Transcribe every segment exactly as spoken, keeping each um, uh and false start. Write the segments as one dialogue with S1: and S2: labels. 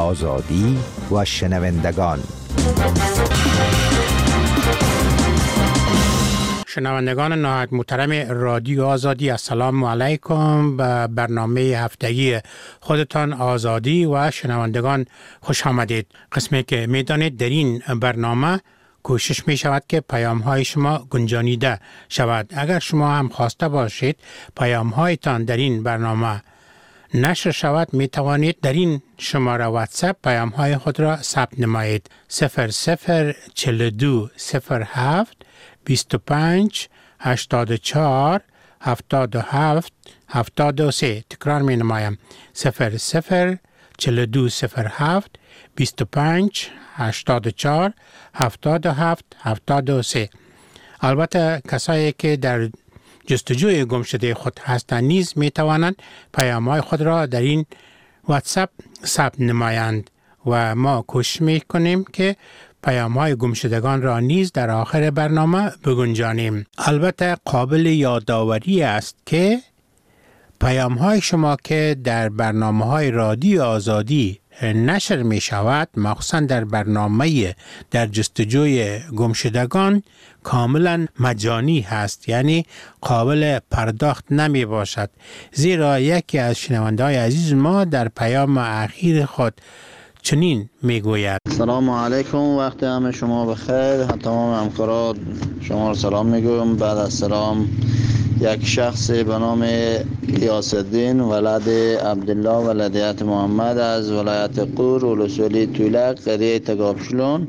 S1: آزادی و شنوندگان.
S2: شنوندگان نهایت محترم رادیو آزادی، السلام علیکم. به برنامه هفتگی خودتان آزادی و شنوندگان خوش آمدید. قسمی که میدانید در این برنامه کوشش می شود که پیام های شما گنجانیده شود. اگر شما هم خواسته باشید پیام هایتان در این برنامه نشر شود، می توانید در این شماره واتساپ پیام های خود را ثبت نمایید. صفر صفر چهل و دو صفر هفت بیست و پنج هشتاد و چهار هفتاد و هفت هفتاد و سه. تکرار می نمایم. صفر صفر چهل و دو صفر هفت بیست و پنج هشتاد و چهار هفتاد و هفت هفتاد و سه. البته کسایی که در جستجوی گمشده خود هستند نیز می توانند پیام‌های خود را در این واتساپ ثبت نمایند و ما کوشش می کنیم که پیام‌های گمشدگان را نیز در آخر برنامه بگنجانیم. البته قابل یادآوری است که پیام‌های شما که در برنامه‌های رادیو آزادی نشر می شود، مخصوصا در برنامه در جستجوی گمشدگان، کاملا مجانی هست، یعنی قابل پرداخت نمی باشد. زیرا یکی از شنونده های عزیز ما در پیام اخیر خود چنین می گوید:
S3: سلام علیکم، وقت همه شما بخیر. تمام همکاران شما را سلام می گویم. بعد از سلام، یک شخص به نام غیاث الدین ولد عبدالله ولدیت محمد از ولایت قور ولسوالی تولک قریه تگابشلون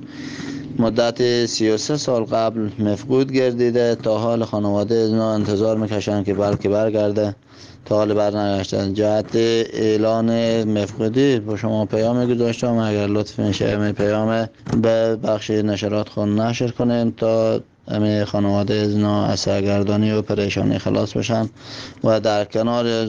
S3: مدت سی و سه سال قبل مفقود گردیده. تا حال خانواده از ما انتظار میکشند که بلکه برگرده، تا حال برنگشته. جهت اعلان مفقودی با شما پیام گذاشتم، اگر لطف میشه می پیام به بخش نشرات خود نشر کنین تا همه خانواده از اینا از سرگردانی و پریشانی خلاص بشن. و در کنار از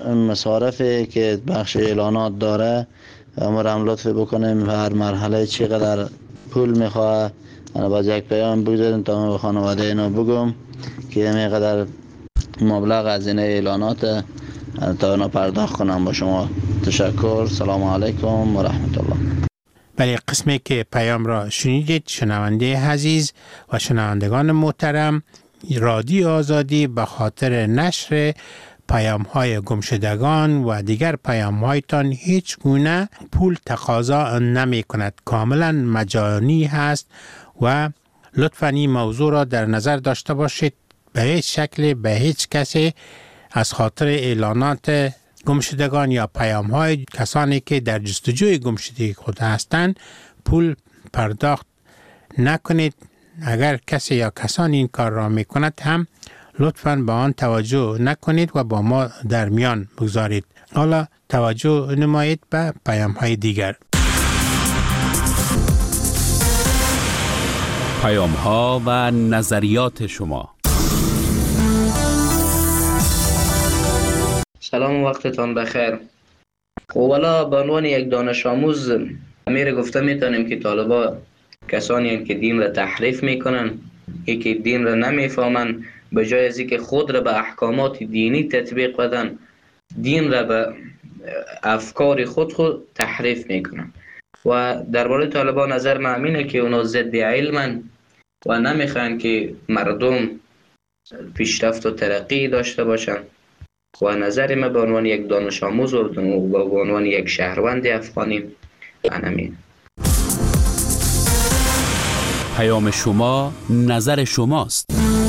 S3: مصارفی که بخش اعلانات داره امرم لطف بکنیم هر مرحله چقدر پول میخواه انا باز یک پیام بگذاریم تا به خانواده اینا بگم که همینقدر مبلغ از این اعلانات تا اینا پرداخت کنم. با شما تشکر. سلام علیکم و رحمت الله.
S2: برای قسمی که پیام را شنیدید، شنونده عزیز و شنوندگان محترم، رادیو آزادی به خاطر نشر پیام های گمشدگان و دیگر پیام هایتان هیچ گونه پول تقاضا نمی کند، کاملا مجانی هست و لطفاً این موضوع را در نظر داشته باشید. به هیچ شکل به هیچ کسی از خاطر اعلانات گمشدگان یا پیام های کسانی که در جستجوی گمشدگی خود هستند پول پرداخت نکنید. اگر کسی یا کسانی این کار را می کند هم لطفاً به آن توجه نکنید و با ما در میان بگذارید. حالا توجه نمایید به پیام های دیگر.
S4: پیام ها و نظریات شما.
S5: سلام، وقتتان بخیر. خب والا به عنوان یک دانش آموز امیر گفته میتونیم که طالبا کسانی هستند که دین را تحریف میکنن، که دین را نمیفهمن، به جای از اینکه خود را به احکامات دینی تطبیق بدن، دین را به افکار خود خود تحریف میکنن. و درباره طالبا نظر من اینه که اونا ضد علمن و نمیخوان که مردم پیشرفت و ترقی داشته باشن. و نظر من به عنوان یک دانش آموز و به عنوان یک شهروند افغانی همین.
S4: پیام شما نظر شماست.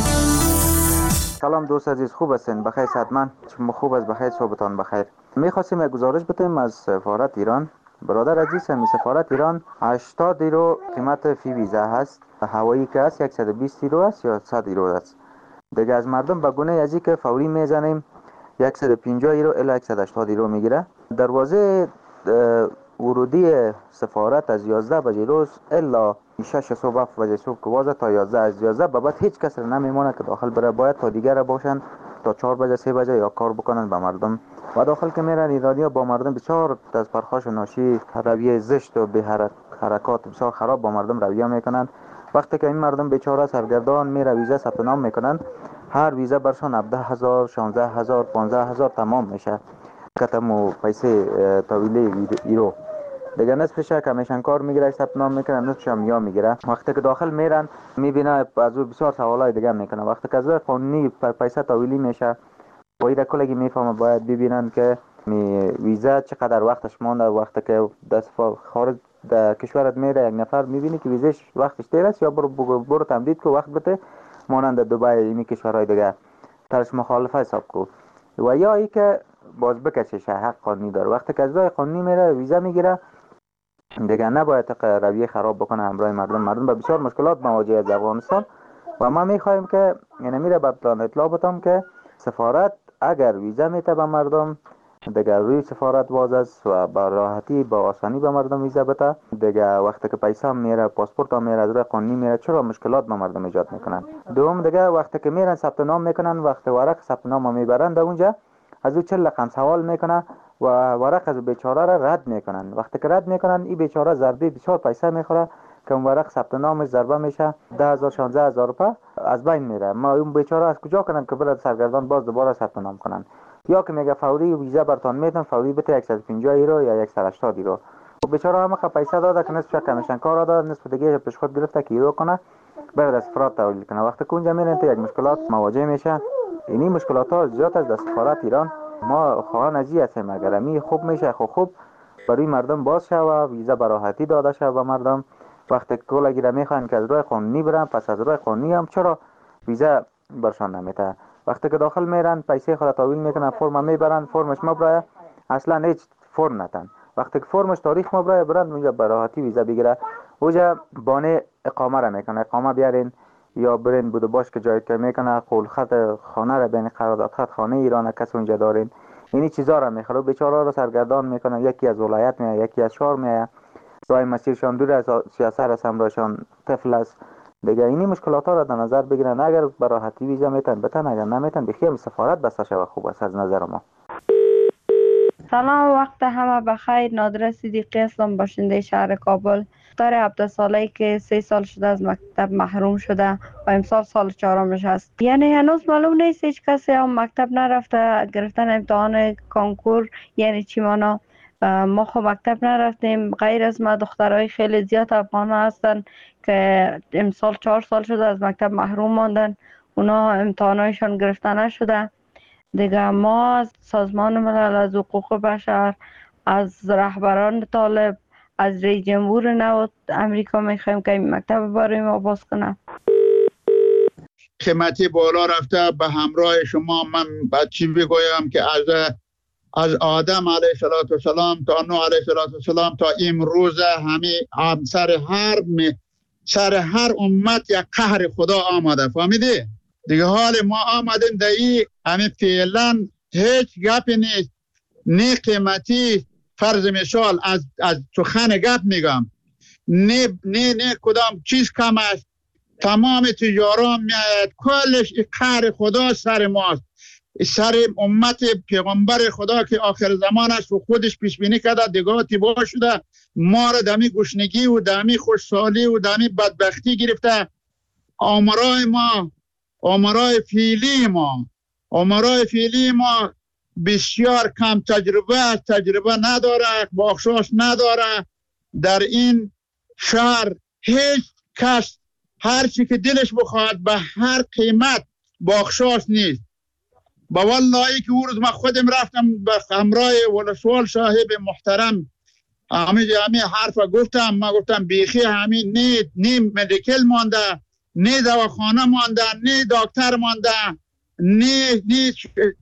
S6: سلام دوست عزیز، خوب هستین؟ بخیر صحتمند؟ شما خوب است؟ بخیر، صحبتان بخیر. می‌خواستیم یک گزارش بدیم از سفارت ایران. برادر عزیز، می سفارت ایران هشتاد یورو قیمت فی ویزا هست. هوایی که است صد و بیست یورو است یا صد یورو است. دیگه از مردم به گونه ازی که فوری میزنیم صد و پنجاه یورو الی صد و هشتاد یورو میگیره. دروازه ورودی سفارت از یازده بجه روز الا شش صبح هفت بجه صبح که وازه تا یازده، از یازده به بعد هیچ کس نمیمونه که داخل بره. باید تا دیگر باشن تا چهار بجه سه بجه یا کار بکنن با مردم. و داخل که میرن ایرانی‌ها با مردم بسیار از پرخاش و ناشی، رویه زشت و به حرکات بسیار خراب با مردم رویه میکنن. وقتی که این مردم بیچاره سرگردان میره ویزا ثبت نام میکنن، هر ویزا برشان هفده هزار، شانزده هزار، پانزده هزار تمام میشه. کتم و پیسه طویله ایرو. دیگه نصفش کمیشن کار میگیره، ثبت نام میکنه، نصفش هم یا میگیره. وقتی که داخل میرن میبینه از او بسیار سوالای دیگه میکنه. وقتی که از روی قانونی پیسه تحویلی میشه باید کلگی میفهمه باید ببینن که می ویزا چقدر وقتش مونده. وقتی که دست خارج در کشورت میره یک نفر میبینی که ویزاش وقتش دیر است، یا برو برو تمدید که وقت بده مانند دبی این کشورهای دیگه ترش مخالفه حساب کو. و یا ای که باز بکشش حق قانونی داره. وقتی که از راه قانونی میره ویزا میگیره دیگه نباید رویه خراب بکنه همراه مردم. مردم به بسیار مشکلات مواجه از افغانستان و ما میخوایم که یعنی میره به پلان اطلاع بدم که سفارت اگر ویزا میته به مردم دیگه روی سفارت باز است و با راحتی با آسانی به مردم ویزا بده. دیگه وقتی که پیسه هم میره، پاسپورت هم میره، از راه قانونی میره، چرا مشکلات به مردم ایجاد میکنن. دوم دیگه وقتی که میرن ثبت نام میکنن، وقتی ورق ثبت نام میبرن در اونجا از او چهل رقم سوال میکنه و ورق از بیچاره را رد میکنن. وقتی که رد میکنن این بیچاره ضربه بسیار پیسه میخوره که اون ورق ثبت نامش ضربه میشه ده هزار شانزده هزار روپیه از بین میره. ما اون بیچاره از کجا کنن که برای سرگردان باز دوباره ثبت نام کنن. یا که میگه فوری ویزا برتان میدن، فوری بده صد و پنجاه یورو یا صد و هشتاد یورو. و بیچاره هم که پیسه داده که نصفش کمیشن کار داده، نصف دیگه پیش خود گرفته که یورو کنه برای سفارت تحویل کنه. وقتی که اونجا میرن تو یک مشکلات مواجه میشه. اینی مشکلات ها زیاد از سفارت ایران. ما خواهان ازی هستیم اگر امی خوب میشه خو خوب برای مردم باز شه و ویزا براحتی داده شه به مردم. وقتی کل اگر میخوان که از راه قانونی برن، پس از راه قانونی هم چرا ویزا برشان نمیته؟ وقتی که داخل میرن پیسه خود تحویل میکنن، فرم میبرن، فرمش مبرای اصلا هیچ فرم نتن. وقتی که فرمش تاریخ مبرای برن اونجا براحتی ویزا بگیره. اونجا بانه اقامه را میکنه، اقامه بیارین یا برین بودو باش که جای که میکنه قول خط خانه را بین قرارداد خط خانه ایران کس اونجا دارین. اینی چیزا را میخره بیچاره را سرگردان میکنه. یکی از ولایت میاد، یکی از شهر میاد، راه مسیرشان دور از سیاست است، همراهشان طفل است. دیگه اینی مشکلات ها را در نظر بگیرن. اگر براحتی ویزا میتن بتن، اگر نمیتن بخیر سفارت بسته شود. خوب است از نظر ما.
S7: سلام، وقت همه بخیر. نادره صدیقی هستم، باشنده شهر کابل. دختر هفده ساله‌ای که سه سال شده از مکتب محروم شده و امسال سال چهارمش است. یعنی هنوز معلوم نیست هیچ کسی هم مکتب نرفته. گرفتن امتحان کانکور یعنی چی معنا؟ ما خب مکتب نرفتیم. غیر از ما دخترای خیلی زیاد افغان هستن که امسال چهار سال شده از مکتب محروم ماندن. اونا امتحانایشان گرفته نشده. دیگه ما از سازمان ملل، از حقوق بشر، از رهبران طالب، از رئیس جمهور نو امریکا میخوایم که این مکتب برای ما باز کنه.
S8: قیمتی بالا رفته به همراه شما. من بعد چی بگویم که از از آدم علیه السلام تا نوح علیه السلام تا امروز همه هم سر هر سر هر امت یک قهر خدا آمده. فهمیدی؟ دیگه حال ما آمدیم در این همین فعلا هیچ گپی نیست. نه قیمتی فرض مثال از از سخن گپ میگم، نه نه نه کدام چیز کم است. تمام تجاران میاید کلش قهر خدا سر ماست، سر امت پیغمبر خدا که آخر زمان است و خودش پیش بینی کرده دیگه تیبا شده. ما را دمی گشنگی و دمی خوشحالی و دمی بدبختی گرفته. آمرای ما، آمرای فیلی ما، آمرای فیلی ما بسیار کم تجربه است، تجربه نداره، بخشش نداره. در این شهر هیچ کس هر چی که دلش بخواد به هر قیمت بخشش نیست. با والله که او روز من خودم رفتم به همراه ولسوال صاحب محترم همین همین حرف گفتم. ما گفتم بیخی همین نه نه مدیکل مانده، نه دواخانه مانده، نه دکتر مانده، نه نه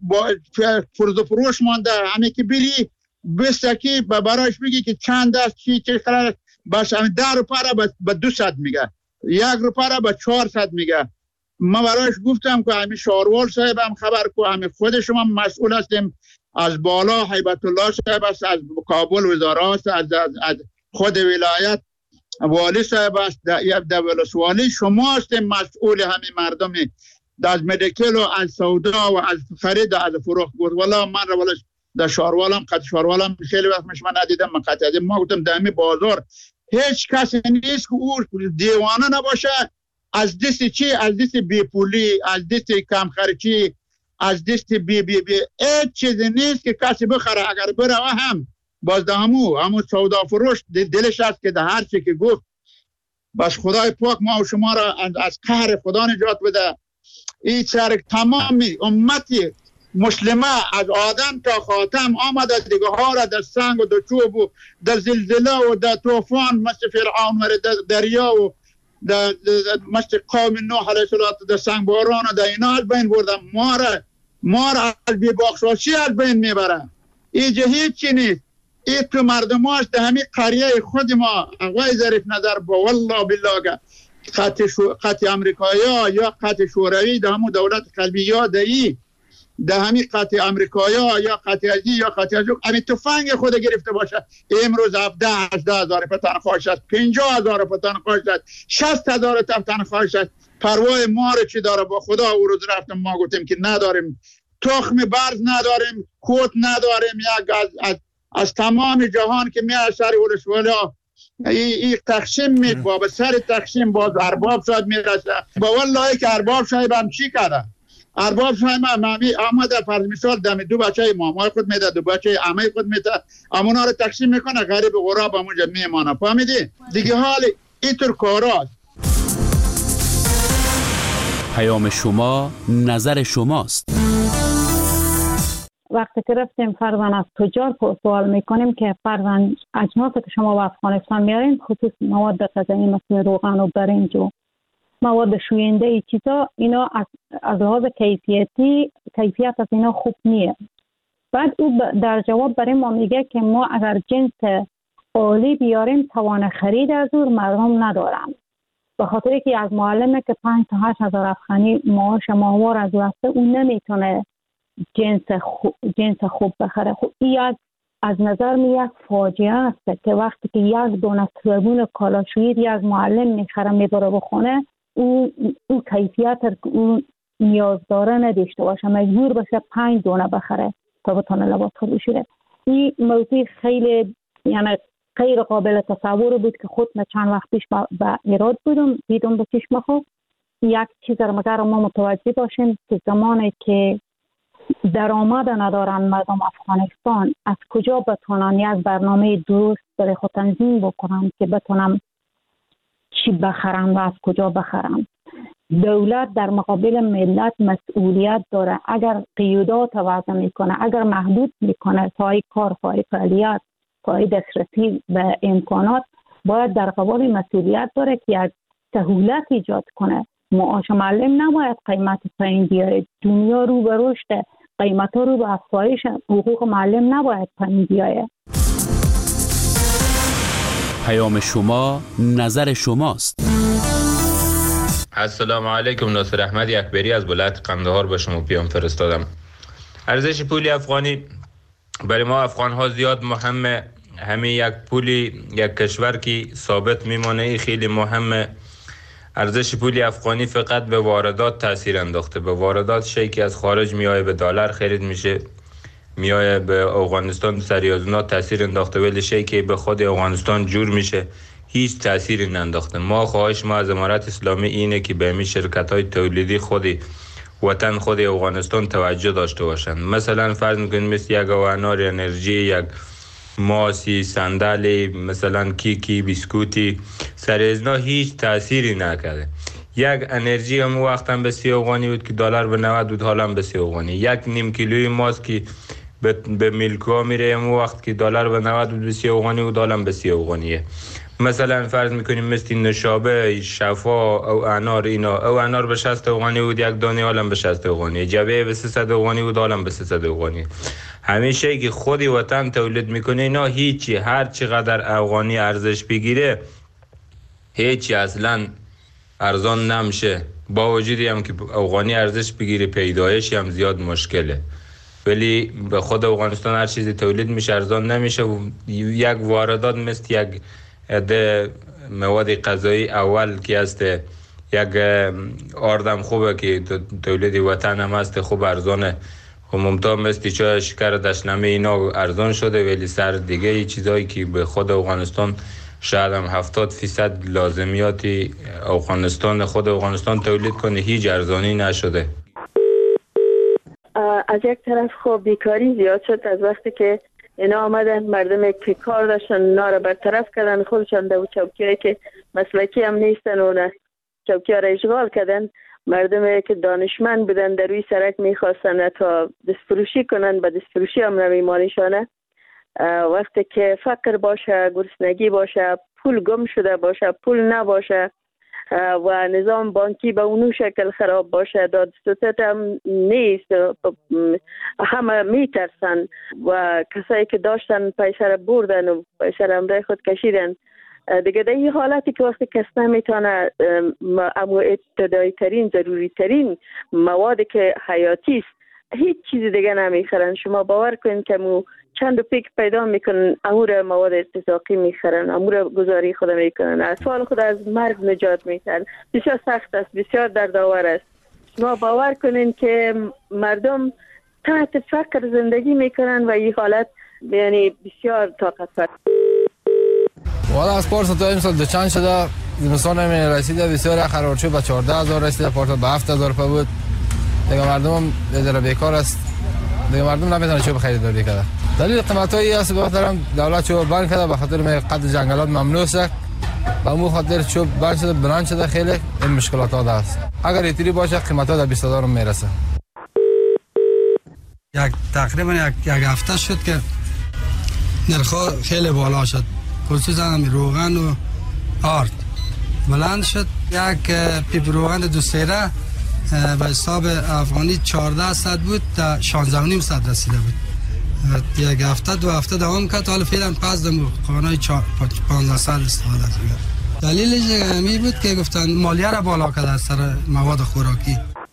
S8: فرض فروش مانده. همین که بری بستکی برایش بگی که چند است چی چه خلاص باش همین ده روپیه را به دوصد میگه، یک روپیه را به چهارصد میگه. ما برایش گفتم که همین شاروال صاحب هم خبر کو، همین خود شما مسئول هستیم. از بالا هیبت الله صاحب است، از کابل وزارت است، از, از, از خود ولایت والی صاحب است، در ولسوالی شما هستیم مسئول همین مردمی. از مدیکل و از سودا و از خرید و از فروخت بود. والا من رو والا در شاروالم قد شاروالم خیلی وقت مش من ندیدم. من قطع ادیم ما گفتم در همین بازار هیچ کسی نیست که او دیوانه نباشه از دست چی؟ از دست بی پولی، از دست کم خرچی، از دست بی بی بی هیچ چیزی نیست که کسی بخره. اگر بره هم باز ده همو همو سودا فروش دلش است که ده هر چی که گفت بس خدای پاک ما و شما را از قهر خدا نجات بده. این سر تمامی امتی مسلمه از آدم تا خاتم آمده دیگه ها را در سنگ و در چوب و در زلزله و در طوفان مثل فرعون و در دریا و در مثل قوم نوح علیه السلام در سنگ باران و در اینا از بین بردن. ما را ما را از بی‌بخشاشی از بین میبره. اینجا هیچ چی نیست. این تو مردماش در همین قریه خود ما آقای ظریف نظر با والله بالله خط شو خط امریکایی ها یا خط شوروی در همون دولت قلبی یا دایی در همین خط امریکایی ها یا خط ازی یا خط ازی همین تفنگ خود گرفته باشه امروز هفده هجده هزار پا تنخواهش است، پنجاه هزار پا تنخواهش است، شصت هزار تا تنخواهش است. پروای ما رو چی داره؟ با خدا او روز رفتم ما گفتیم که نداریم تخم برز نداریم، کوت نداریم. یک از, از, از تمام جهان که می سر ولسوالی ها این تقسیم میکنه به سر تقسیم باز ارباب شاید میرسه. با والله که ارباب شاید هم چی کرده؟ ارباب شاید هم آمده فرض مثال دم دو بچه مامای خود میده، دو بچه عمه خود میده، امونا رو تقسیم میکنه، غریب غراب همونجا میمانه. فهمیدی؟ دیگه حال اینطور کاراست.
S4: پیام شما نظر شماست.
S9: وقتی که رفتیم فرزن از تجار سوال میکنیم که فرزن اجناسی که شما به افغانستان میارین خصوص مواد غذایی مثل روغن و برنج و مواد شوینده ای چیزا، اینا از, از لحاظ کیفیتی کیفیت از اینا خوب نیه. بعد او در جواب برای ما میگه که ما اگر جنس عالی بیاریم توان خرید از اون مردم ندارم، به خاطر که از معلمه که پنج تا هشت هزار افغانی معاش ماهوار از واسطه اون نمیتونه جنس خوب جنس خوب بخره. خب این از از نظر می یک فاجعه است که وقتی که یک دونه صابون کالاشویی از معلم میخره میبره بخونه، او او کیفیت اون نیاز داره نداشته باشه، مجبور باشه پنج دونه بخره تا بتونه لباس بپوشه. این موضوع خیلی یعنی غیر قابل تصور بود که خود من چند وقت پیش به ایراد بودم دیدم به چشم خود. یک چیز رو مگر ما متوجه باشیم که زمانی که درآمد ندارن مردم افغانستان، از کجا بتونن یک برنامه درست برای خود تنظیم بکنن که بتونن چی بخرن و از کجا بخرن. دولت در مقابل ملت مسئولیت داره. اگر قیودات وضع میکنه، اگر محدود میکنه پای کار، پای فعالیت، پای دسترسی به امکانات، باید در قبال مسئولیت داره که یک سهولت ایجاد کنه. معاش معلم نباید قیمت پایین بیاره. دنیا رو به رشد، قیمت ها رو به افزایش، حقوق معلم نباید پایین بیاره.
S4: پیام شما نظر شماست.
S10: السلام علیکم. ناصر احمد اکبری از ولایت قندهار به شما پیام فرستادم. ارزش پول افغانی برای ما افغان ها زیاد مهمه. همین یک پولی یک کشور که ثابت میمانه ای خیلی مهمه. ارزش پول افغانی فقط به واردات تاثیر انداخته. به واردات شیء که از خارج میایه به دلار خرید میشه، میایه به افغانستان سریازنا تاثیر انداخته، ولی شیء که به خود افغانستان جور میشه هیچ تأثیری ننداخته. ما خواهش ما از امارت اسلامی اینه که به همین شرکت های تولیدی خودی وطن خود افغانستان توجه داشته باشند. مثلا فرض میکنید مثل یک انار انرژی، یک ماسی، صندلی، مثلا کیکی، بیسکوتی، سریزنا هیچ تأثیری نکرده. یک انرژی هم وقتا به سی افغانی بود که دلار به نود بود، حالا به سی افغانی. یک نیم کیلوی ماست که به, به میلکو میره هم وقت که دلار به نود بود به سی افغانی بود، حالا به سی افغانیه. مثلا فرض میکنیم مثل نشابه، شفا او انار، اینا او انار به شصت افغانی بود یک دانه، حالا به شصت افغانی. جبه به سیصد افغانی بود، حالا به سیصد افغانی. همیشه که خودی وطن تولید میکنه اینا هیچی، هر چقدر افغانی ارزش بگیره هیچی اصلا ارزان نمیشه. با وجودی هم که افغانی ارزش بگیره پیدایش هم زیاد مشکله، ولی به خود افغانستان هر چیزی تولید میشه ارزان نمیشه. و یک واردات مثل یک ده مواد غذایی اول که است، یک آردم خوبه که تولید وطن هم است، خوب ارزانه. و ممتا مثل چای شکر دشنمه اینا ارزان شده، ولی سر دیگه ای چیزایی که به خود افغانستان شاید هم هفتاد فیصد لازمیاتی افغانستان خود افغانستان تولید کنه هیچ ارزانی نشده.
S11: از یک طرف خب بیکاری زیاد شد از وقتی که اینا آمدن مردم که کار داشتن اونا را برطرف کردن، خودشان در چوکیایی که مسلکی هم نیستن اونا چوکی ها را اشغال کردن. مردم که دانشمند بودن در روی سرک میخواستن تا دستفروشی کنن، به دستفروشی هم نمیمانشانه. وقتی که فقر باشه، گرسنگی باشه، پول گم شده باشه، پول نباشه و نظام بانکی به اونو شکل خراب باشه، داد ستت هم نیست، همه میترسن و کسایی که داشتن پیسه را بردن و پیسه را امرای خود کشیدن. دیگه در این حالتی که وقتی کس نمیتونه اما ابتدایی ترین ضروری ترین مواد که حیاتی است هیچ چیز دیگه نمیخرن. شما باور کنید که مو چند پیک پیدا میکنن امور مواد ارتزاقی میخرن، امور گزاری خود میکنن، اطفال خود از مرگ نجات میتن. بسیار سخت است، بسیار دردآور است. شما باور کنین که مردم تحت فقر زندگی میکنن و این حالت یعنی بسیار طاقت فرسا.
S12: والا از پارسال تا امسال دو چند شده زمستان هم رسیده بسیار خراب شد، به چهارده هزار رسیده، پارسال به هفت هزار روپیه بود. دیگه مردم هم ذره بیکار است، دیگه مردم نمیتونه چوب خریداری کنه. دلیل قیمتایی است به خاطر دولت چوب بند کرده، به خاطر قطع جنگلات ممنوع است، به اون خاطر چوب بند شده، بلند شده، خیلی این مشکلات ها است. اگر اینطوری باشه قیمتا در بیست هزار میرسه.
S13: یک تقریبا یک یک هفته شد که نرخ خیلی بالا شد، خصوصا روغن و آرد بلند شد. یک پیپ روغن دو سیره به حساب افغانی چهارده صد بود تا شانزده و نیم صد رسیده بود. یک هفته دو هفته دوام کرد، حالا فعلا پس دم قانونی پانزده صد استفاده کرد. دلیلش همی بود که گفتن مالیه را بالا کرده از سر مواد خوراکی.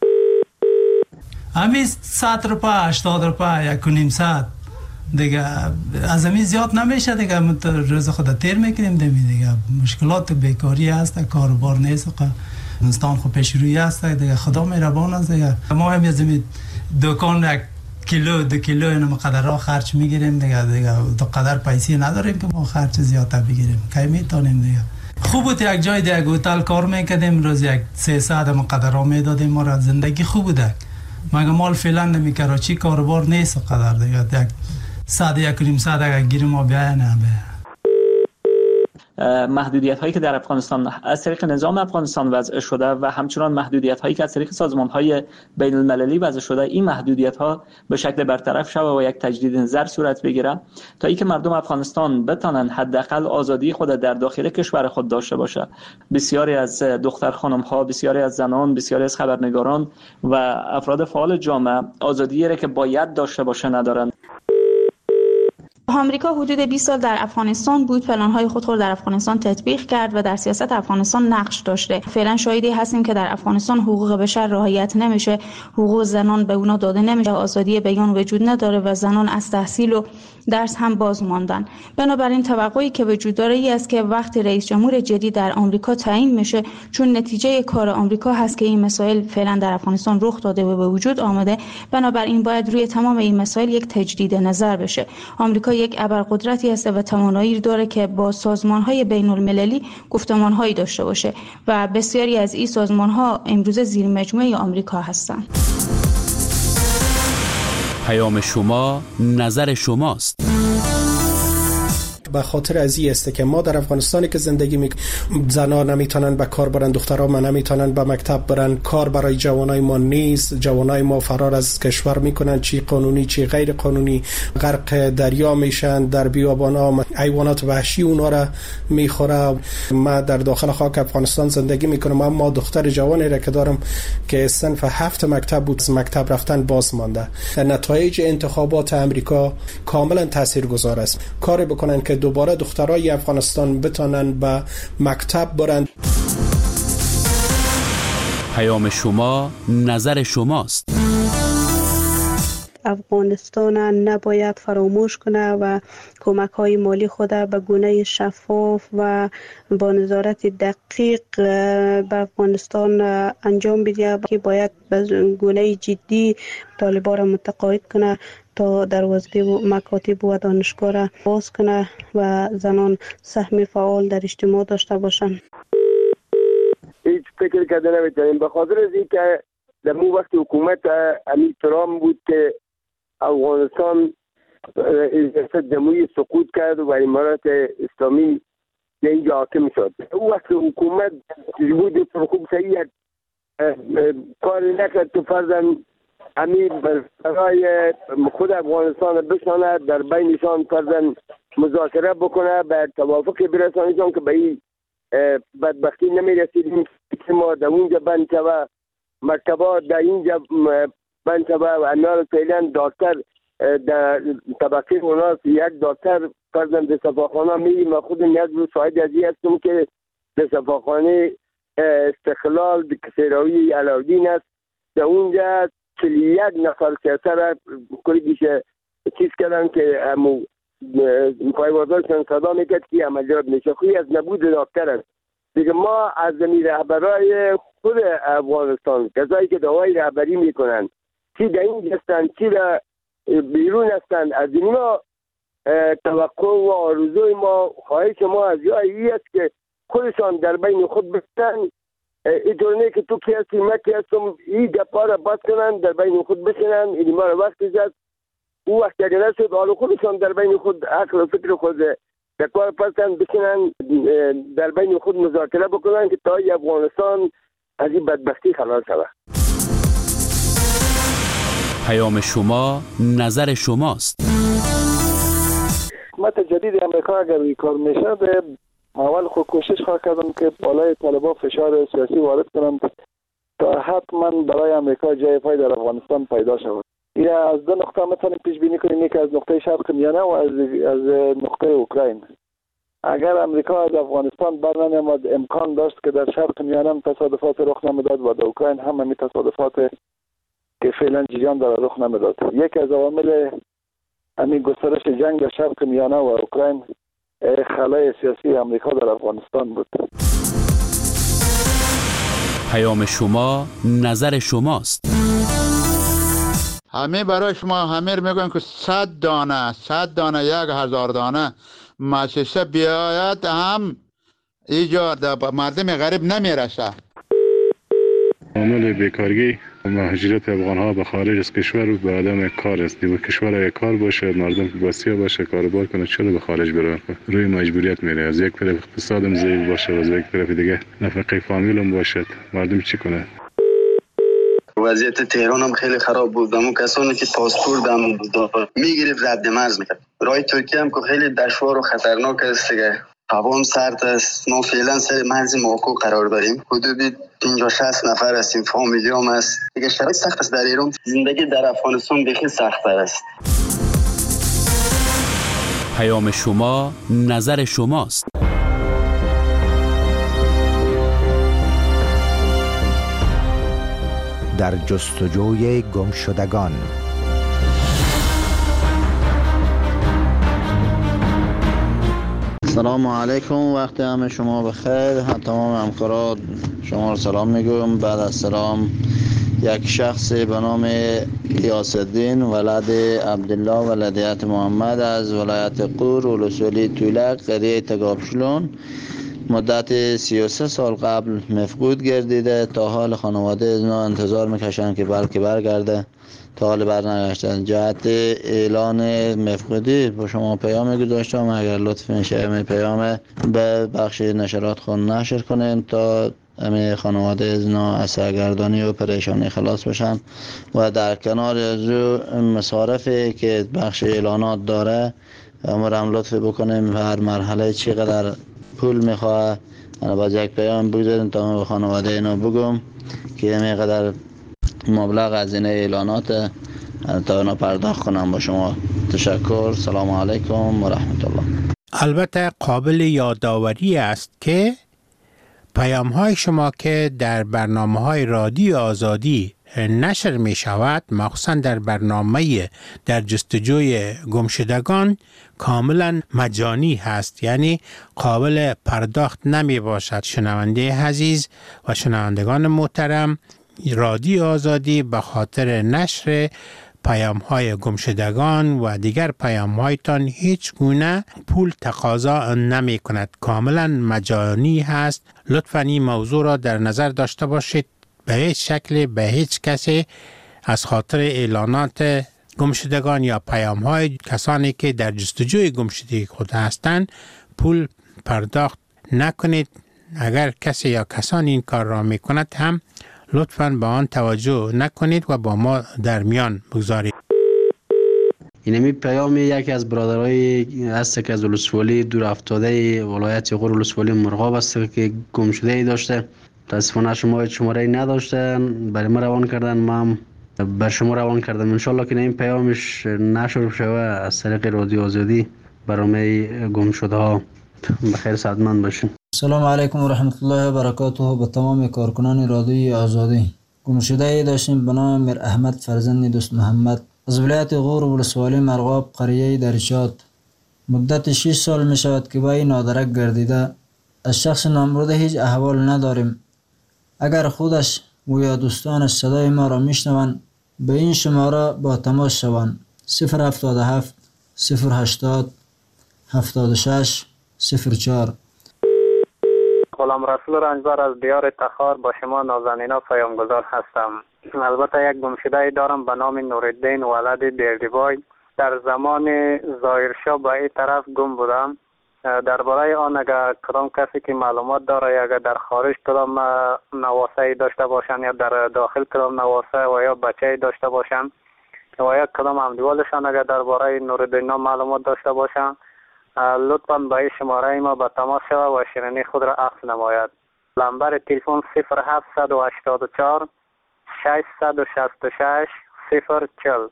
S14: همین صد روپیه هشتاد روپیه یک و نیم صد دیگه از همین زیاد نمیشه دیگه. روز خود تیر میکنیم دیگه. مشکلات بیکاری هست، کاروبار نیست، انسان خود پیش روی هست دیگه. خدا مهربان است دیگه. ما هم از این دکان یک کیلو دو کیلو اینو مقدرها خرج میگیریم دیگه. دیگه دو قدر پیسی نداریم که ما خرج زیادتر بگیریم، کی میتونیم دیگه. خوب بود یک جای دیگه هتل کار میکردیم، روز یک سیصد مقدرها میدادیم، ما را زندگی خوب بوده. مگه مال فعلا نمی کراچی کاروبار نیست قدر دیگه. یک صد یک نیم صد اگر گیریم ما بیایه نه
S15: محدودیت هایی که در افغانستان از طریق نظام افغانستان وضع شده و همچنان محدودیت هایی که از طریق سازمان های بین المللی وضع شده، این محدودیت ها به شکل برطرف شود و یک تجدید نظر صورت بگیره تا اینکه مردم افغانستان بتانند حداقل آزادی خود در داخل کشور خود داشته باشه. بسیاری از دختر خانم ها، بسیاری از زنان، بسیاری از خبرنگاران و افراد فعال جامعه آزادی را که باید داشته باشه ندارند.
S16: آمریکا حدود بیست سال در افغانستان بود، پلن‌های خود را در افغانستان تطبیق کرد و در سیاست افغانستان نقش داشته. فعلا شاهدی هستیم که در افغانستان حقوق بشر رعایت نمیشه، حقوق زنان به اونا داده نمیشه، آزادی بیان وجود نداره و زنان از تحصیل و درس هم باز ماندن. بنابراین توقعی که وجود داره ای است که وقتی رئیس جمهور جدید در آمریکا تعیین میشه، چون نتیجه کار آمریکا هست که این مسائل فعلا در افغانستان رخ داده و به وجود آمده، بنابراین باید روی تمام این مسائل یک تجدید نظر بشه. آمریکا یک ابرقدرتی است و توانایی داره که با سازمان‌های بین‌المللی گفتمان‌هایی داشته باشه و بسیاری از این سازمان‌ها امروز زیر مجموعه آمریکا هستند.
S4: پیام شما نظر شماست.
S17: به خاطر از این است که ما در افغانستانی که زندگی میکنیم زنان نمیتونن به کار برن، دخترها ما نمیتونن به مکتب برن، کار برای جوانای ما نیست، جوانای ما فرار از کشور میکنن، چی قانونی چی غیر قانونی، غرق دریا میشن، در بیابانا حیوانات وحشی اونا را میخوره. ما در داخل خاک افغانستان زندگی میکنم، اما دختر جوانی را که دارم که صنف هفت مکتب بود، مکتب رفتن باز مانده. نتایج انتخابات امریکا کاملا تاثیرگذار است. کاری بکنن که دوباره دخترای افغانستان بتانن به مکتب برند.
S4: پیام شما نظر شماست.
S18: افغانستان نباید فراموش کنه و کمک های مالی خود به گونه شفاف و با نظارت دقیق به افغانستان انجام بده، که باید به گونه جدی طالبان را متقاعد کنه تا دروازه و مکاتب و دانشگاه را باز کنه و زنان سهم فعال در اجتماع داشته باشند.
S19: هیچ فکر کرده نمیتونیم، به خاطر از این که در اون وقت حکومت امی ترام بود که افغانستان ریاست جمهوری سقوط کرد و امارات اسلامی اینجا حاکم شد. او وقت حکومت بود خوب صحیح کار نکرد که فرضاً امیر برای خود افغانستان بشانه، در بینشان فرضاً مذاکره بکنه، به توافق برسانشان که به این بدبختی نمی رسیدیم که ما در اونجا بند شوه، مکتبات در اینجا بند شوه و امیر فعلا دکتر در طبقه اوناس یک دکتر فرضاً در شفاخانه میریم و خود نیاز رو شاهد ازی هستم که در شفاخانه استقلال کسیراوی علاودین است، در اونجا چلی یک نفر سر کلی بیشه چیز کردن که همو پایوازاشون صدا میکرد که عملیات میشه. خوی از نبود دکتر است دیگه. ما از زمین رهبرای خود افغانستان کسایی که دعای رهبری میکنن چی در این هستن چی در بیرون هستن، از اینا توقع و آرزوی ما خواهش ما از جایی است که خودشان در بین خود بستن، اینطور نه که تو کی هستی من کی هستم، این گپا را باز کنن در بین خود بشنن. این ما را وقتی زد او وقت اگر نشد حالا خودشان در بین خود عقل و فکر خود در کار پستن بشنن، در بین خود مذاکره بکنن که تا افغانستان از این بدبختی خلاص شود.
S4: پیام شما نظر شماست.
S20: حکومت جدید امریکا اگر این کار میشه، اول خود کوشش خواهد کردم که بالای طالبان فشار سیاسی وارد کنم تا حتما برای امریکا جای پای در افغانستان پیدا شود. یا از دو نقطه میتونیم پیش بینی کنیم، یک از نقطه شرق میانه و از از نقطه اوکراین. اگر امریکا از افغانستان برنمیامد امکان داشت که در شرق میانه هم تصادفات رخ نمیداد و در اوکراین هم همین تصادفات که فعلا جریان داره رخ نمیداد. یک از عوامل همین گسترش جنگ در شرق میانه و اوکراین خلای سیاسی امریکا در افغانستان بود.
S4: پیام شما نظر شماست.
S8: همه برای شما همه میگن که صد دانه صد دانه یک هزار دانه مؤسسه بیاید هم ایجاد مردم غریب نمیرسه.
S21: عامل بیکارگی و مهاجرت افغان ها به خارج از کشور و به عدم کار است. و کشور اگر کار باشه، مردم که بسیار باشه، کاروبار کنه، چرا به خارج بره؟ روی مجبوریت میره. از یک طرف اقتصادم ضعیف باشه و از یک طرف دیگه نفقه فامیلم باشد، مردم چی کنه؟
S22: وضعیت تهران هم خیلی خراب بود. اما کسانی که پاسپورت هم میگرفت رد مرز میکرد. راه ترکیه هم که خیلی دشوار و خطرناک است دیگه. هوا هم سرد است. ما فعلا سر مرز ماکو قرار داریم. حدود پنجاه شصت نفر هستیم، فامیلی هم هست دیگه. شرایط سخت است در ایران. زندگی در افغانستان بخی سخت‌تر است.
S4: پیام شما نظر شماست.
S1: در جستجوی گمشدگان.
S3: سلام علیکم، وقت همه شما بخیر. تمام همکاران شما رو سلام میگم. بعد از سلام یک شخص به نام غیاث الدین ولد عبدالله ولدیت محمد از ولایت قور ولسوالی تولک قریه تگابشلون مدت سی و سه سال قبل مفقود گردیده. تا حال خانواده از ما انتظار میکشن که بلکه برگرده، تا حال برنگشتن. جهت اعلان مفقودی با شما پیام گذاشتم، اگر لطف میشه می پیام به بخش نشرات خون نشر کنین تا همه خانواده از نا از سرگردانی و پریشانی خلاص بشن. و در کنار از مصارفی که بخش اعلانات داره امرم لطف بکنیم هر مرحله چقدر پول میخواه انا باز یک پیام بگذاریم تا من به خانواده اینا بگم که میقدر مبلغ از این اعلانات تا اینا پرداخت کنم. با شما تشکر. سلام علیکم و رحمت الله.
S2: البته قابل یادآوری است که پیام های شما که در برنامه های رادیو آزادی نشر می شود، مخصوصا در برنامه در جستجوی گمشدگان، کاملا مجانی هست، یعنی قابل پرداخت نمی باشد. شنونده عزیز و شنوندگان محترم، رادیو آزادی به خاطر نشر پیام های گمشدگان و دیگر پیام هایتان هیچ گونه پول تقاضا نمی کند، کاملا مجانی هست. لطفاً این موضوع را در نظر داشته باشید. به هیچ شکل به هیچ کسی از خاطر اعلانات گمشدگان یا پیام های کسانی که در جستجوی گمشدگی خود هستند پول پرداخت نکنید. اگر کسی یا کسانی این کار را می کند هم لطفاً به آن توجه نکنید و با ما در میان بگذارید.
S5: اینمی پیام یکی از برادرای هست که از ولسوالی دور افتاده ولایت غور ولسوالی مرغاب است که گم شده ای داشته. متاسفانه شما شماره نداشته، برای ما روان کردن، ما بر شما روان کردم. ان شاءالله که این پیامش نشر شوه از طریق رادیو آزادی برای گم شده ها. بخیر سعادتمند باشین.
S6: سلام علیکم و رحمت الله و برکاته به تمام کارکنان رادیوی آزادی. گم شده ای داشتیم به نام میر احمد فرزند دوست محمد از ولایت غور ولسوالی مرغاب قریه درشات. مدت شش سال می شود که با این نادرک گردیده. از شخص نامبرده هیچ احوال نداریم. اگر خودش و یا دوستانش صدای ما را میشنوند به این شماره با تماس شوند: صفر هفتاد و هفت صفر هشتاد هفتاد و شش صفر چهار.
S23: غلام رسول رنجبر از دیار تخار با شما نازنینا پیامگذار هستم. البته یک گمشده دارم به نام نورالدین ولد بیردیبای. در زمان ظاهرشاه به این طرف گم بودم. درباره آن اگر کدام کسی که معلومات داره یا اگر در خارج کدام نواسه داشته باشن یا در داخل کدام نواسه و یا بچه داشته باشن و یا کدام همدیوالشان اگر درباره نورالدین معلومات داشته باشن لطفاً به این شماره ما به تماس شود و شیرینی خود را عکس نماید. نمبر تلفن صفر هفت هشت چهار ششصد و شصت و شش صفر چهل.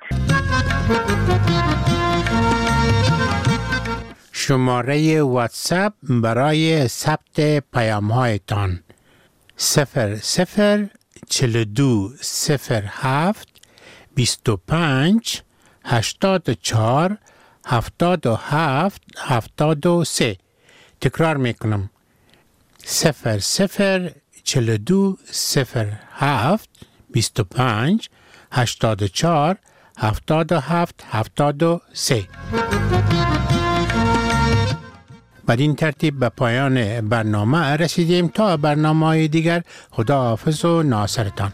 S2: شماره واتساپ برای ثبت پیام هایتان صفر صفر چهل و دو صفر هفت بیست و پنج هشتاد و چهار هفتاد و هفت هفتاد و سه. تکرار میکنم: صفر صفر چهل و دو صفر هفت بیست و پنج هشتاد و چهار هفتاد و هفت هفتاد و سه. بدین ترتیب به پایان برنامه رسیدیم. تا برنامه دیگر خدا حافظ و ناصرتان.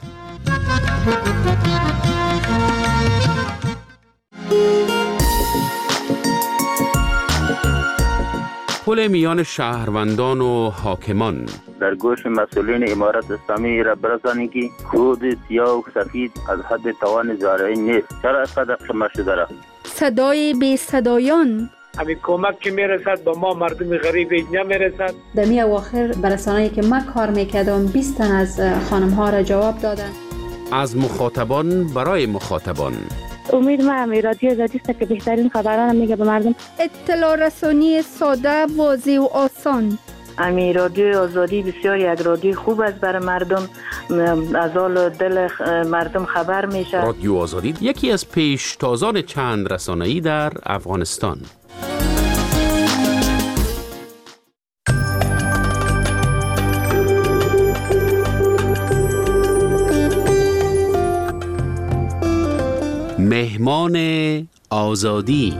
S4: پل میان شهروندان و حاکمان.
S24: در گوش مسئولین امارت اسلامی را برسانید که خود سیاه و سفید از حد توان زارعی نیست. چرا اینقدر شما شده را؟
S25: صدای بی صدایان.
S26: همین کمک که میرسد به ما مردم غریب نمیرسد.
S25: دمی اواخر برسانه‌ای که من کار میکردم بیست تن از خانم ها را جواب دادن.
S4: از مخاطبان برای مخاطبان.
S27: امید ما همی رادیو آزادی است که بهترین خبران میگه به مردم.
S25: اطلاع رسانی ساده، واضح و آسان.
S11: امی رادیو آزادی بسیار یک رادیو خوب است برای مردم، از حال دل مردم خبر میشه.
S4: رادیو آزادی یکی از پیشتازان چند رسانه‌ای در افغانستان. مهمان آزادی.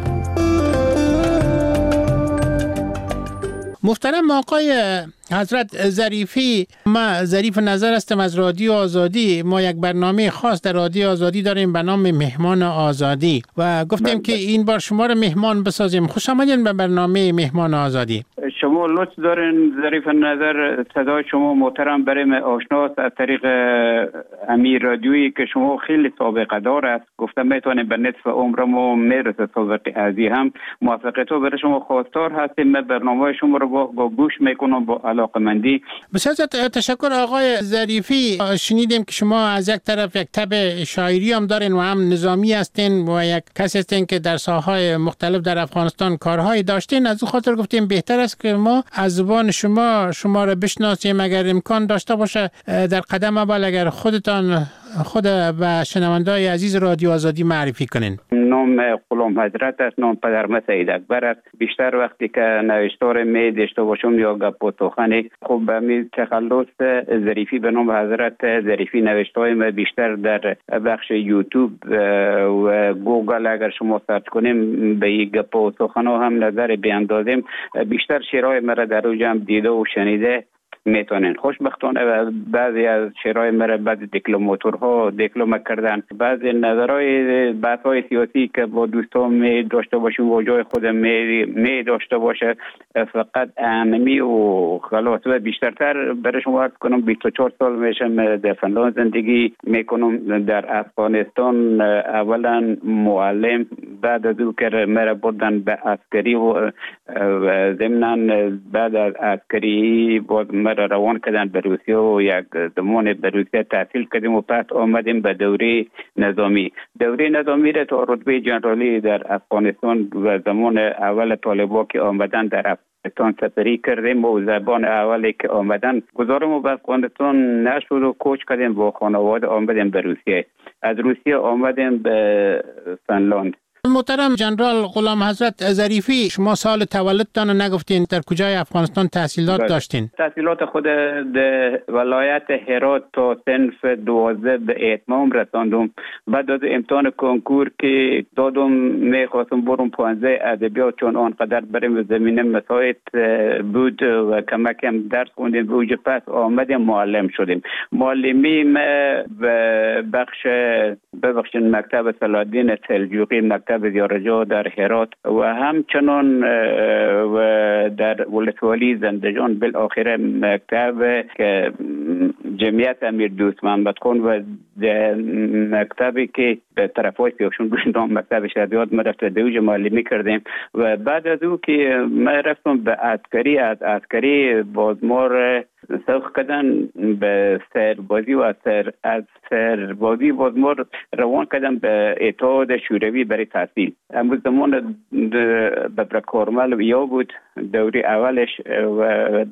S2: محترم آقای حضرت ظریفی، ما ظریف نظر هستم از رادیو آزادی. ما یک برنامه خاص در رادیو آزادی داریم به نام مهمان آزادی و گفتیم که این بار شما رو مهمان بسازیم. خوش آمدین به برنامه مهمان آزادی.
S28: شما لطف دارین ظریف نظر، صدای شما محترم برای من آشناست از طریق امیر رادیویی که شما خیلی سابقه دار است. گفتم میتونه به نصف عمرمو میرسه سابقه ازی هم. موفقیت ها برای شما خواستار هستیم. من برنامه شما رو با, با گوش میکنم با علاقمندی.
S2: بسیار تشکر آقای ظریفی. شنیدیم که شما از یک طرف یک تب شاعری هم دارین و هم نظامی هستین و یک کسی هستین که در ساحه‌های مختلف در افغانستان کارهایی داشتین. از خاطر گفتیم بهتر است که ما از زبان شما شما را بشناسیم. اگر امکان داشته باشه در قدم اول اگر خودتان خود و شنونده‌های عزیز رادیو آزادی معرفی کنین.
S28: نام غلام حضرت است، نام پدرم سید اکبر است. بیشتر وقتی که نوشتار می داشته باشم یا گپ و سخن خوب به می تخلص ظریفی به نام حضرت ظریفی نوشته‌های ما بیشتر در بخش یوتیوب و گوگل اگر شما سرچ کنیم به یک گپ و سخن هم نظر بیاندازیم. بیشتر شعرهای مرا در اوج هم دیده و شنیده میتونن. خوشبختانه بعضی از شورای مرا بعض دیپلماتورها دیپلم کردن، بعضی نظرهای بحث‌های سیاسی که با دوستان می داشته باشیم و جای خود می می داشته باشه فقط اهمی و خلاص. و بیشترتر برای شما عرض کنم بیست و چهار سال میشم در فنلاند زندگی میکنم. در افغانستان اولا معلم، بعد از او که مرا بردن به عسکری و ضمناً بعد از عسکری بود مرا روان کردن به روسیه و یک زمان به روسیه تحصیل کردیم و پس آمدیم به دوره نظامی. دوره نظامی را تا رتبه جنرالی در افغانستان و زمان اول طالبان که آمدن در افغانستان سفری کردیم و زبان اولی که آمدن گذارم به افغانستان نشد و کوچ کردیم با خانواده آمدیم به روسیه. از روسیه آمدیم به فنلاند.
S2: محترم جنرال غلام حضرت ظریفی، شما سال تولدتان نگفتین در کجای افغانستان تحصیلات بله. داشتین؟
S28: تحصیلات خود در ولایت هرات تا صنف دوازده به اتمام رساندم. بعد از امتحان کنکور که دادم میخواستم برم پانزده ادبیات، چون آنقدر بریم زمینه مساعد بود و کمکم درس خوندیم و اوج پس آمدیم معلم شدیم. معلمی ما به بخش ببخشین مکتب صلاح‌الدین سلجوقی، مکتب زیارجا در هرات و همچنان و در ولسوالی زندجان، بالاخره مکتب که جمعیت امیر دوست محمد خان و مکتبی که به طرفای پیوشون بودم مکتب شهادیات ما رفت دوج معلمی کردیم. و بعد از او که ما رفتم به عسکری، از عسکری بازمار سوخ کردن به سربازی و از سر از سربازی بازمار روان کردن به اتحاد شوروی برای تحصیل. امروز زمان ببرکارمل یا بود دوری اولش و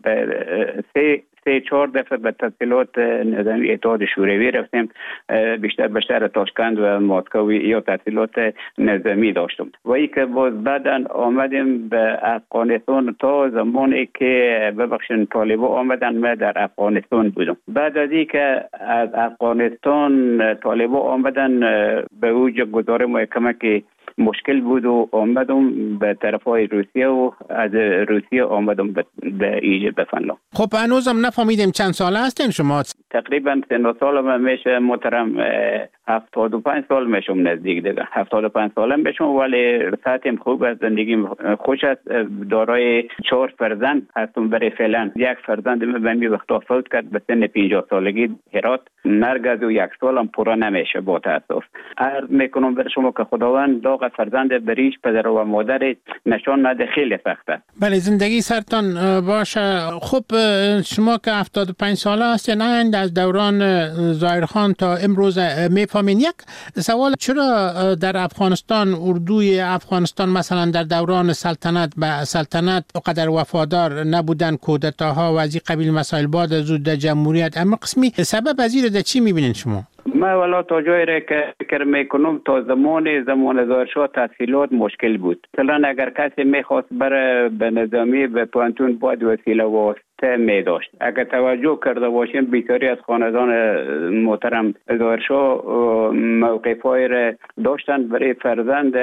S28: سه سه چهار دفعه به تحصیلات نظامی اتحاد شوروی رفتیم، بیشتر به شهر تاشکند و مسکو یا تحصیلات نظامی داشتم. و ای که باز بعدن آمدیم به افغانستان تا زمانی که ببخشین طالبان آمدن ما در افغانستان بودم. بعد از ای که از افغانستان طالبان آمدن به اوج گذار محکمه که مشکل بود و آمدم به طرفای روسیه و از روسیه آمدم به ایجه به فنلاند.
S2: خب هنوزم نفهمیدیم چند ساله هستین شما؟
S28: تقریبا سن سالم میشه محترم هفتاد و پنج سال میشم نزدیک دیگه. هفتاد و پنج سالم میشم ولی ساعتم خوب است، زندگیم خوش است. دارای چهار فرزند هستم برای فعلا. یک فرزند من به می وقتا فوت کرد به سن پنجاه سالگی هرات. مرگ از او یک سالم پورا نمیشه با تاسف. عرض میکنم بر شما که خداوند داغ فرزند بریش پدر و مادر نشان نده خیلی سخته.
S2: بله زندگی سرتان باشه. خب شما که هفتاد و پنج ساله هستین، از دوران ظاهرخان تا امروز میفهمین. یک سوال، چرا در افغانستان اردوی افغانستان مثلا در دوران سلطنت به سلطنت قدر وفادار نبودن، کودتاها و از این قبیل مسائل بعد از زود جمهوریت، اما قسمی سبب از این چی میبینین شما؟
S28: ما والا تا جایی را که فکر میکنم تا زمان زمان ظاهرشاه تحصیلات مشکل بود. مثلا اگر کسی میخواست بره به نظامی به پانتون باید وسیله واسطه می داشت. اگر توجه کرده باشیم بیشتری از خاندان محترم ظاهرشاه موقف‌های را داشتن برای فرزند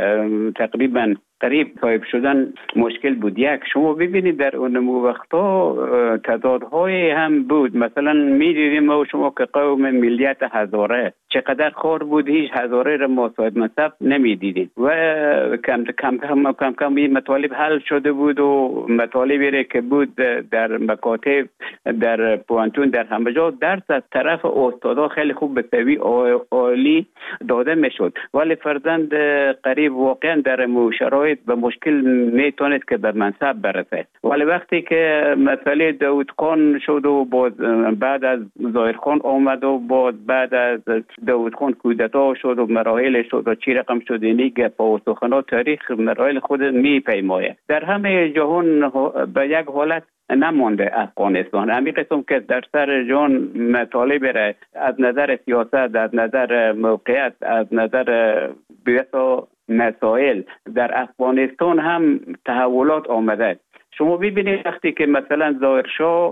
S28: تقریبا قریب صاحب شدن مشکل بود. یک شما ببینید در اون وقتا تعدادهای هم بود. مثلا می‌دیدیم ما شما که قوم ملیت هزاره چقدر خار بود، هیچ هزاره را ما صاحب منصب نمی‌دیدیم و کم کم کم کم کم این مطالب حل شده بود و مطالبی را که بود در مکاتب در پوانتون در همه جا درس از طرف استادا خیلی خوب به سوی عالی داده میشد، ولی فرزند قریب واقعا در شرایط به مشکل میتونید که به منصب برسه. ولی وقتی که مسئله داود خان شد و باز بعد از ظاهر خان آمد و باز بعد از داود خان کودتا شد و مراحل شد و چی رقم شد، اینی گپ و سخنات تاریخ مراحل خود میپیماید. در همه جهان به یک حالت نمانده افغانستان. همین قسم که در سر جان مطالب را از نظر سیاست، از نظر موقعیت، از نظر بیسا مسائل در افغانستان هم تحولات آمده. شما ببینید وقتی که مثلا ظاهرشاه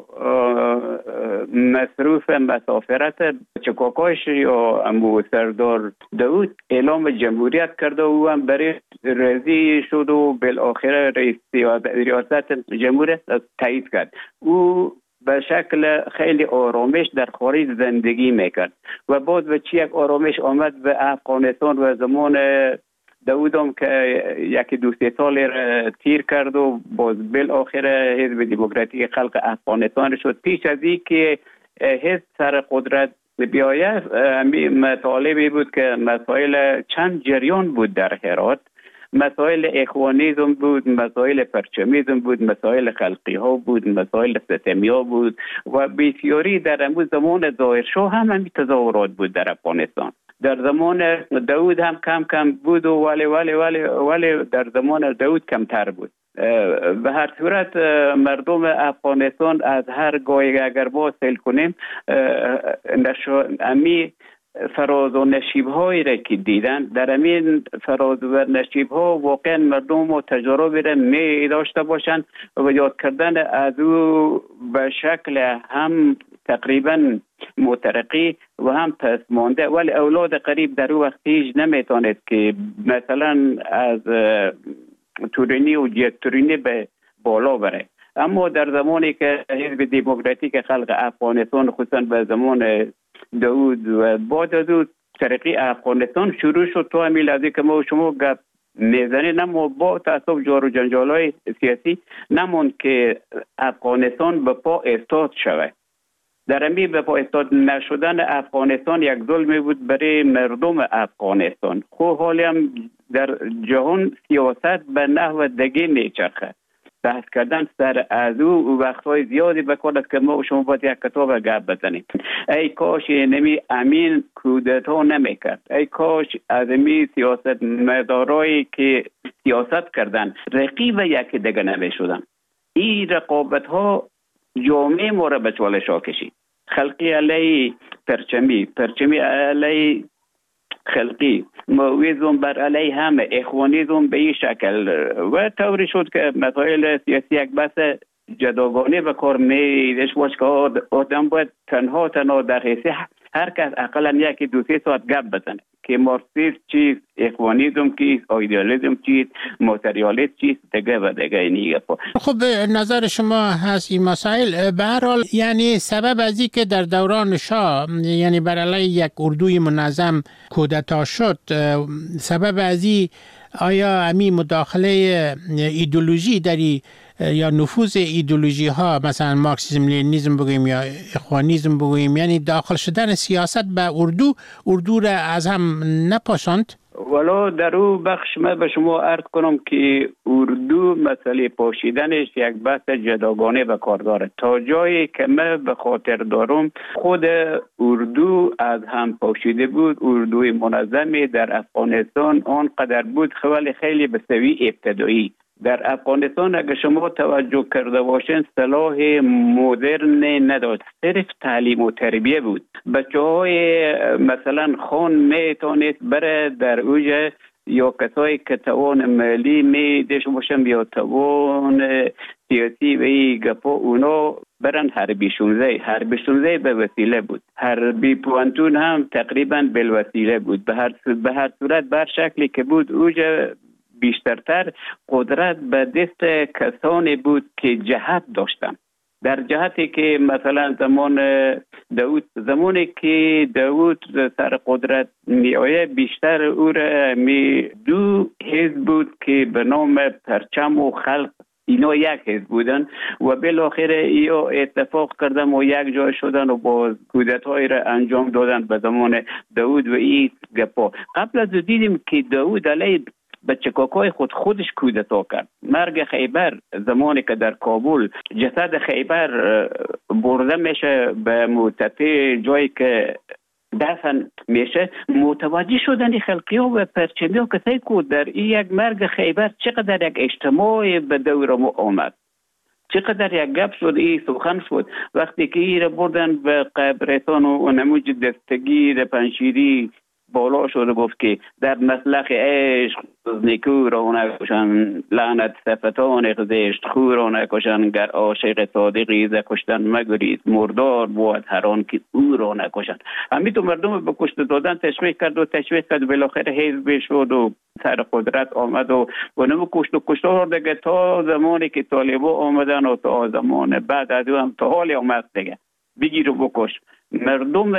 S28: مصروف مسافرت چکاکاش یا امو سردار داود اعلام جمهوریت کرده و هم برای رضی شد و بالاخره رئیس ریاست جمهوریت تایید کرد. او به شکل خیلی آرامش در خارج زندگی میکرد و بعد به چی یک آرامش آمد به افغانستان و زمان داودم که یکی دو سه سال تیر کرد و باز بالاخره حزب دموکراتیک خلق افغانستان شد. پیش از این که حزب سر قدرت بیاید مطالبی بود که مسائل چند جریان بود در هرات، مسائل اخوانیزم بود، مسائل پرچمیزم بود، مسائل خلقی ها بود، مسائل ستمی ها بود و بسیاری در امون زمان ظاهرشاه هم همین تظاهرات بود در افغانستان. در زمان داود هم کم کم بود و ولی ولی ولی ولی در زمان داود کمتر بود. به هر صورت مردم افغانستان از هر گاهی اگر ما سیل کنیم امی فراز و نشیب هایی را که دیدن، در امین فراز و نشیب ها واقعا مردم و تجربه را می داشته باشند و یاد کردن از او به شکل هم تقریبا مترقی و هم پس مانده، ولی اولاد قریب در او وقت هیچ نمیتواند که مثلا از تورینی و جت تورینی به بالا بره. اما در زمانی که حزب دموکراتیک خلق افغانستان خصوصا به زمان داود و بعد از او ترقی افغانستان شروع شد تا همین لحظه که ما و شما گپ میزنیم، اما با تعصب جار و جنجال‌های سیاسی نموند که افغانستان به پا استاد شود. در امی به پا استاد نشدن افغانستان یک ظلمی بود برای مردم افغانستان. خب حالی هم در جهان سیاست به نحو دیگه میچرخه. بحث کردن سر از او وقتهای زیادی بکنند که ما و شما باید یک کتاب گپ بزنیم. ای کاش نمی امین کودتا نمیکرد، ای کاش از امی سیاست مدارایی که سیاست کردن رقیب یکی دیگه نمیشدن. این رقابت ها جامعه ما را به چالش ها کشید. خلقی علی پرچمی، پرچمی علی خلقی، مویزم بر علی همه، اخوانیزم به این شکل و طوری شد که مسائل سیاسی یک بحث جداگانه و کار میدش باش که آدم باید تنها تنها در حیثی هر کس اقلا یکی دو سه ساعت گپ بزنه که مارکسیسم چیست، اخوانیزم چیست، ایدئالیسم چیست، ماتریالیسم چیست، دیگه و دیگه اینی گپا.
S2: خب نظر شما هست این مسائل به هر حال یعنی سبب از این که در دوران شاه یعنی بر علیه یک اردوی منظم کودتا شد، سبب از این آیا امی مداخله ایدئولوژی داری یا نفوذ ایدئولوژی ها مثلا مارکسیسم لنینیسم بگوییم یا اخوانیسم بگوییم، یعنی داخل شدن سیاست به اردو اردو را از هم نپاشاند؟
S28: ولو در او بخش من به شما عرض کنم که اردو مسئله پاشیدنش یک بحث جداگانه و کار داره. تا جایی که من به خاطر دارم خود اردو از هم پاشیده بود. اردوی منظمی در افغانستان آنقدر بود خیلی خیلی به سوی ابتدایی. در افغانستان اگر شما توجه کرده باشین صلاح مدرن نداشت، صرف تعلیم و تربیه بود. بچه های مثلا خان میتونست بره در اوج یا کسایی که توان مالی میدش باشن یا توان سیاسی و ای گپا اونا برن حربی شونزه. حربی شونزه به وسیله بود، حربی پوانتون هم تقریبا بالوسیله بود. به هر به هر صورت بر شکلی که بود اوج بیشترتر قدرت به دست کسانی بود که جهت داشتن. در جهتی که مثلا زمان داود زمانی که داود سر قدرت می آید بیشتر او را می دو حزب بود که به نام پرچم و خلق اینا یک حزب بودن و بالاخره اینا اتفاق کردن و یک جای شدن و باز کودتایی را انجام دادن به زمان داود و این گپا. قبل از دیدیم که داود علیه به چکاکای خود خودش کودتا کرد. مرگ خیبر زمانی که در کابل جسد خیبر برده میشه به مرتفع جایی که دفن میشه، متوجه شدن خلقی ها و پرچمی ها کسایی که در این یک مرگ خیبر چقدر یک اجتماع به دور ما آمد، چقدر یک گپ شد، این سخن شد. وقتی که این را بردن به قبرستان و نموج دستگیر پنشیری بالا شده گفت که در مسلخ عشق نیکو را نکشن، لعنت صفتان زشت خو را نکشن، گر عاشق صادقی ز کشتن مگریز، مردار بود هر آن که او را نکشن. همین تو مردم به کشته دادن تشویق کرد و تشویق کرد، بالاخره حزب شد و سر قدرت آمد و اونم کشت و کشتار دیگه تا زمانی که طالبا آمدن و تا زمان بعد از هم تا حال آمد دیگه بگیر و بکش. مردم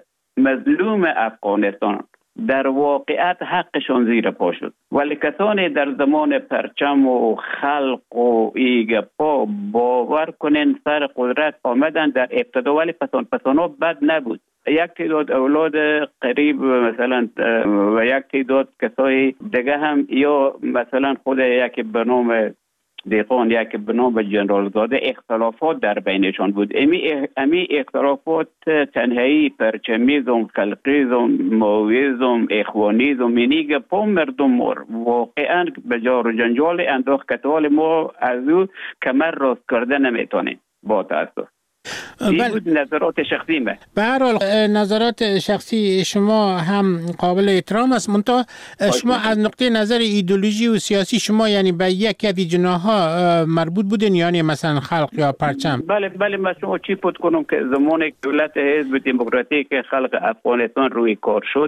S28: مظلوم افغانستان در واقعیت حقشان زیر پا شد، ولی کسانی در زمان پرچم و خلق و ایگپا باور کنین سر قدرت آمدن در ابتدا، ولی پسان پسانا بد نبود. یک تعداد اولاد قریب مثلا و یک تعداد کسای دیگه هم، یا مثلا خود یک به نام دیقان یک به نام جنرال زاده اختلافات در بینشان بود. امی, امی اختلافات تنهایی پرچمیزم، خلقیزم، ماویزم، اخوانیزم منیگه پا مردم مر واقعا به جار و جنجال انداخت که حال ما از او کمر راست کرده نمیتونیم با تاسف. این بود نظرات شخصی من.
S2: به هر حال نظرات شخصی شما هم قابل احترام است، منتها شما از نقطه نظر ایدئولوژی و سیاسی شما یعنی به یک از جناح‌ها مربوط بودین، یعنی مثلا خلق یا پرچم؟
S28: بله بله، من شما چی پود کنم که زمان دولت حزب دموکراتیک خلق افغانستان روی کار شد،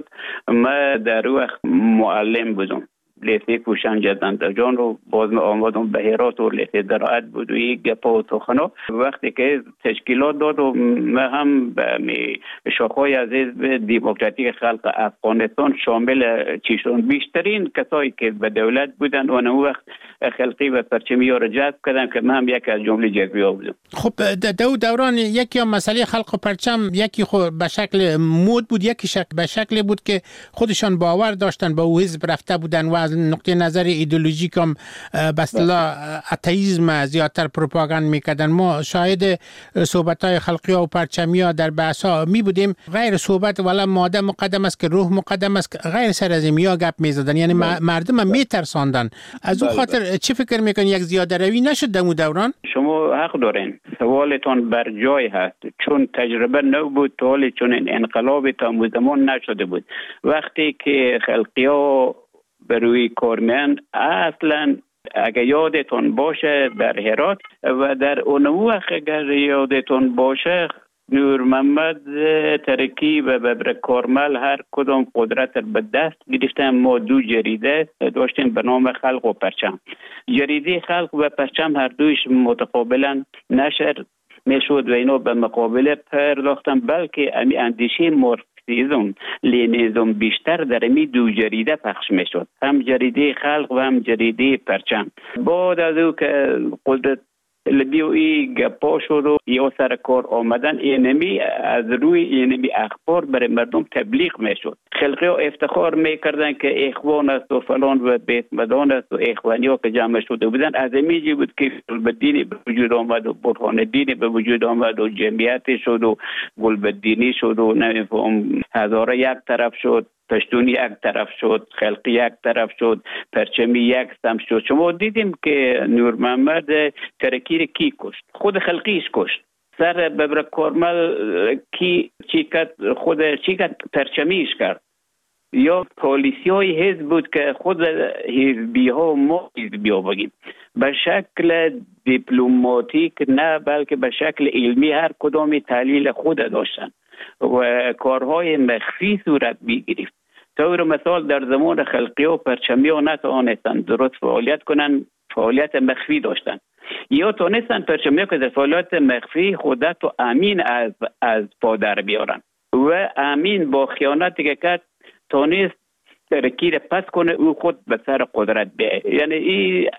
S28: من در وقت معلم بودم، لیسه کوشنج زندجان رو باز می آمدم به هرات و لیسه زراعت بود و یک گپا و تخنا. وقتی که تشکیلات داد و من هم به شاخهای از حزب دموکراتیک خلق افغانستان شامل چیشون بیشترین کسایی که به دولت بودن و اون وقت خلقی و پرچمی ها رو جذب کردن که من هم یک از جمله جذبی ها بودم.
S2: خب دو دوران یکی هم مسئله خلق و پرچم، یکی خود به شکل مود بود، یکی شکل به شکل بود که خودشان باور داشتن با او حزب رفته بودن و از نقطه نظر ایدئولوژیک هم به اصطلاح اتئیسم زیادتر پروپاگاند میکردن. ما شاهد صحبت‌های خلقی ها و پرچمی ها در بحث‌ها می بودیم، غیر صحبت ولی ماده مقدم است که روح مقدم است، غیر سر از این گپ میزدن، یعنی مردم هم میترساندن. از اون خاطر چی فکر میکنی یک زیاده روی نشد در اون دوران؟
S28: شما حق دارین، سوالتون بر جای هست، چون تجربه نو بود تا حالی، چون این انقلاب تا زمان نشده بود. وقتی که خلقی ها به روی کار میان، اصلا اگر یادتون باشه در هرات و در اون وقت اگر یادتون باشه نور محمد ترکی و ببر کارمل هر کدام قدرت به دست گرفتن. ما دو جریده داشتیم به نام خلق و پرچم. جریده خلق و پرچم هر دویش متقابلا نشر میشد و اینا به مقابله پرداختن، بلکه امی اندیشه مارکسیسم لنینیسم بیشتر در امی دو جریده پخش میشد، هم جریده خلق و هم جریده پرچم. بعد از او که قدرت لبیوی گپا شد و یا سر کار آمدن، اینمی از روی اینمی اخبار برای مردم تبلیغ میشد. خلقی ها افتخار میکردن که اخوان است و فلان و بیت مدان است و اخوانی ها که جمع شده بودن. از امیجی بود که گلبدینی به وجود آمد و برهان دینی به وجود آمد و جمعیتی شد و گلبدینی شد و نمیفهم هزاره یک طرف شد، پشتونی یک طرف شد، خلقی یک طرف شد، پرچمی یک سمت شد. شما دیدیم که نور محمد ترکی کی کشت؟ خود خلقیش کشت. سر ببر کارمل کی چی کرد؟ خود چی کرد؟ پرچمیش کرد. یا پالیسی های حزب بود که خود حزبی ها ما حزبی ها بگیم به شکل دیپلماتیک نه، بلکه به شکل علمی هر کدام تحلیل خود داشتن و کارهای مخفی صورت می‌گرفت. طور مثال در زمان خلقی و پرچمی ها نتوانستند درست فعالیت کنند، فعالیت مخفی داشتند، یا تونستند پرچمی ها که در فعالیت مخفی خودت و امین از از پادر بیارن و امین با خیانتی که کرد تونست ترکی را پس کنه او خود به سر قدرت بیه. یعنی این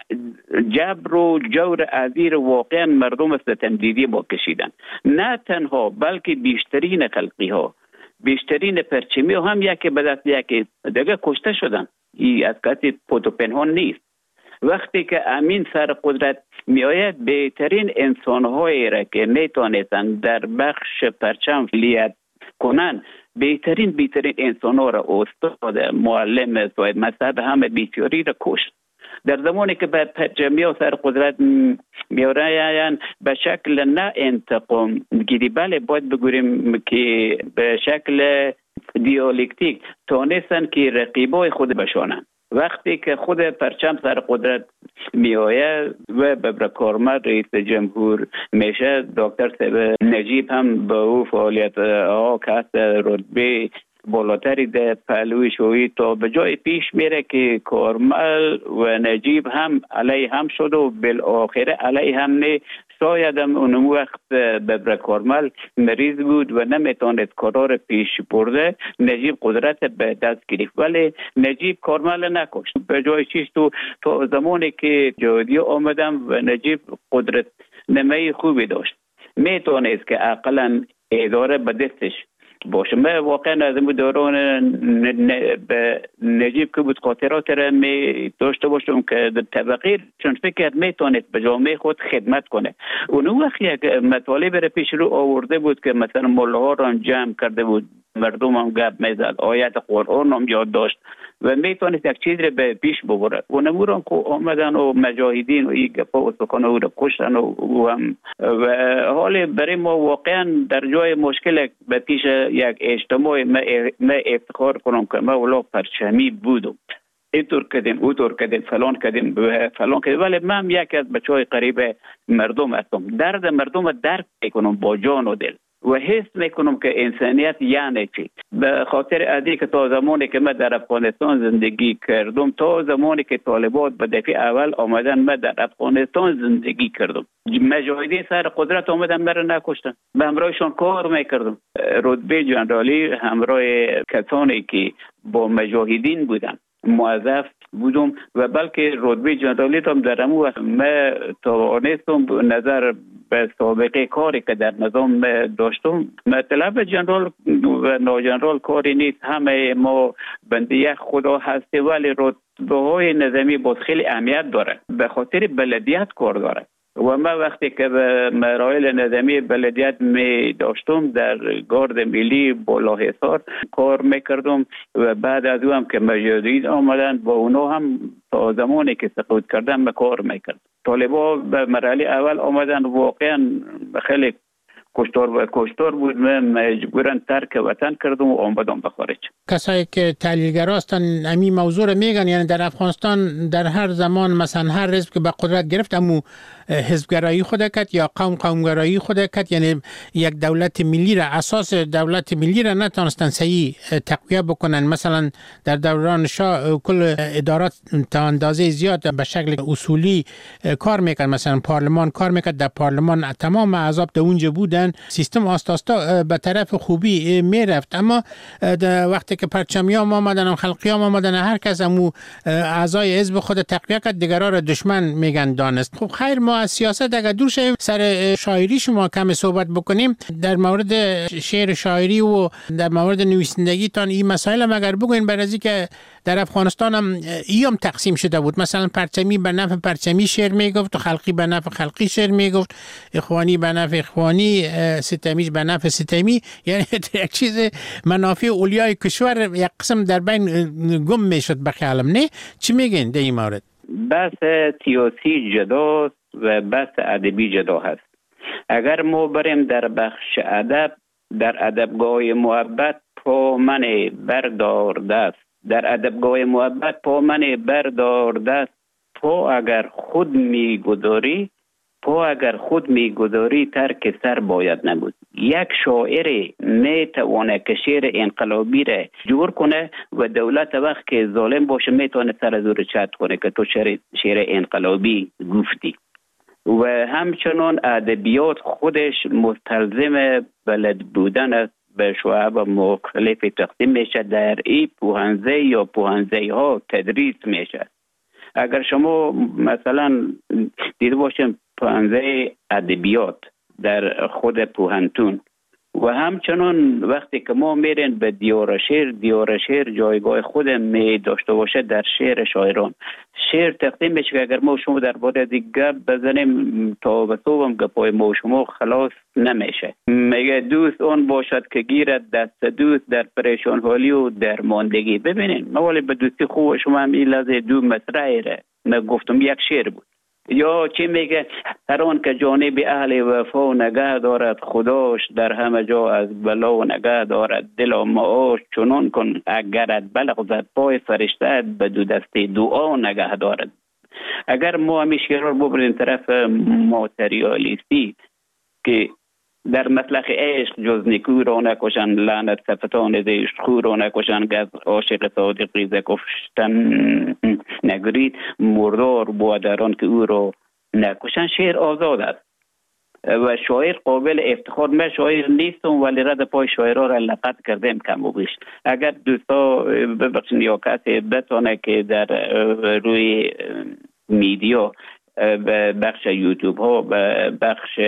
S28: جبر و جور عزیر واقعا مردم ستمدیدی با کشیدن. نه تنها بلکه بیشترین خلقی ها، بیشترین پرچمی ها هم یکی به دست یکی دیگه کشته شدن. این از کسی پتو پنهان نیست. وقتی که امین سر قدرت می آید، بهترین انسان هایی را که می تانستند در بخش پرچم فعالیت کنن، بهترین بهترین انسان ها را استاد، معلم، صاحب مذهب همه بیچاری را کشت. در زمانی که به پرچمی ها سر قدرت می آیند به شکل نه انتقام گیری، بله باید بگوییم که به شکل دیالکتیک تانستن که رقیبای خود بشانن. وقتی که خود پرچم سر قدرت می آید و به کارمند رئیس جمهور میشه، دکتر صاحب نجیب هم به او فعالیت ها که هست رتبه بالاتری در پهلوی شوی تا به جای پیش میره که کارمل و نجیب هم علیه هم شد و بالاخره علیه هم نه. شاید هم اون وقت ببر کارمل مریض بود و نمیتواند کارا پیش برده، نجیب قدرت به دست گرفت، ولی نجیب کارمل نکشت. به جای چیش تو تا زمانی که جهادی آمدم و نجیب قدرت نمای خوبی داشت، میتونست که اقلا اداره به دستش باشه. من واقعا از این دوران به نجیب که بود خاطرات را می داشته باشم که در طبقه چون فکر میتونید به جامعه خود خدمت کنه. اون وقت یک مطالب را پیش رو آورده بود که مثلا مولاها را جمع کرده بود، مردم هم گپ میزد، آیت قرآن هم یاد داشت و میتونید یک چیز را به پیش ببره. و نموران که آمدن و مجاهدین و این گپا و سخن او را کشتن و هم و حال برای ما واقعا در جای مشکل به پیش یک اجتماع ما افتخار کنم که ما ولا پرچمی بودم، اینطور کردیم اونطور کردیم فلان کردیم فلان کردیم، ولی من یکی از بچهای قریب مردم هستم. درد مردم درک میکنم با جان و دل و حس میکنم که انسانیت یعنی چی. به خاطر ادی که تا زمانی که من در افغانستان زندگی کردم، تا زمانی که طالبان به دفعه اول آمدن من در افغانستان زندگی کردم، مجاهدین سر قدرت آمدن مرا نکشتن، به همراهشان کار میکردم. رتبه جنرالی همراه کسانی که با مجاهدین بودن موظف بودم و بلکه رتبه جنرالی هم در امو وقت من توانستم نظر به سابقه کاری که در نظام داشتم. مطلب جنرال و ناجنرال کاری نیست، همه ما بنده یک خدا هستی، ولی رتبه های نظامی باز خیلی اهمیت داره، به خاطر بلدیت کار داره. و من وقتی که به مراحل نظامی بلدیت می داشتم در گارد ملی بالاحصار کار میکردم و بعد از او هم که مجاهدین آمدن با اونا هم تا زمانی که سقوط کردن به کار میکرد. طالبا به مرحله اول آمدن واقعا خیلی کشتار و کشتار بود، من مجبورن ترک وطن کردم و آمدم به خارج.
S2: کسایی که تحلیلگر هستن همین موضوع رو میگن، یعنی در افغانستان در هر زمان مثلا هر حزب که به قدرت گرفت امو حزبگرایی خود کرد یا قوم قومگرایی خود کرد، یعنی یک دولت ملی را اساس دولت ملی را نتونستن صحیح تقویه بکنن. مثلا در دوران شاه کل ادارات تا اندازه زیاد به شکل اصولی کار میکرد، مثلا پارلمان کار میکرد، در پارلمان تمام اعضا در اونجا بودن، سیستم آستاستا به طرف خوبی میرفت. اما وقتی که پرچمیام آمدن و خلقیام آمدن، هر کس امو اعضای حزب خود تقویه کرد، دیگران را دشمن میگن دانست. خب خیر، ما از سیاست اگر دور شویم سر شاعری شما کم صحبت بکنیم. در مورد شعر شاعری و در مورد نویسندگی تان این مسائل هم اگر بگوین، برای که در افغانستان هم ایام تقسیم شده بود، مثلا پرچمی به نفع پرچمی شعر میگفت و خلقی به نفع خلقی شعر میگفت، اخوانی به نفع اخوانی، ستمیش به نفع ستمی، یعنی یک چیز منافع اولیای کشور یک قسم در بین گم میشد به خیالم. نه چی میگین در این مورد؟
S28: بحث سیاسی جدا و بحث ادبی جدا هست. اگر ما بریم در بخش ادب، در ادبگاه محبت پا من بردار دست، در ادبگاه محبت پا من بردار دست، پا اگر خود میگذاری پا اگر خود میگذاری ترک سر باید نبود. یک شاعر میتونه که شعر انقلابی را جور کنه و دولت وقت که ظالم باشه میتونه سر از او چت کنه که تو شعر, شعر انقلابی گفتی. و همچنان ادبیات خودش مستلزم بلد بودن است، به شعب مختلف تقسیم میشه، در این پوهنزه یا پوهنزه ها تدریس میشه. اگر شما مثلا دیده باشیم پوهنزه ادبیات در خود پوهنتون و همچنان وقتی که ما میرین به دیار شعر، دیار شعر جایگاه خود می داشته باشه در شعر شاعران. شعر تقدیم میشه که اگر ما شما در باره دیگه بزنیم تا به صوبم گپای ما شما خلاص نمیشه. میگه دوست اون باشد که گیرد دست دوست در پریشان حالی و در ماندگی. ببینین موالی به دوستی خوب شما هم این لحظه دو مصرعی را من گفتم یک شعر بود. یا چی میگه؟ هر آن که جانب اهل وفا نگه دارد خداش در همه جا از بلا و نگه دارد دل و معاش چنان کن اگرت بلغزد پای فرشته به دو دسته دعا نگه دارد. اگر ما همیشه رو ببریم طرف ماتریالیستی که در مطلق عشق جز نیکو را نکشن لعنت صفتان دیش خو را نکشن گز عاشق صادقی ز کشتن نگرید مردار بودران که او را نکشن. شعر آزاد است و شاعر قابل افتخار. من شاعر نیستم ولی رد پای شاعرها را لقد کردم کم و بیش. اگر دوستا ببخشید یا کسی بتونه که در روی میدیا بخش یوتیوب ها بخش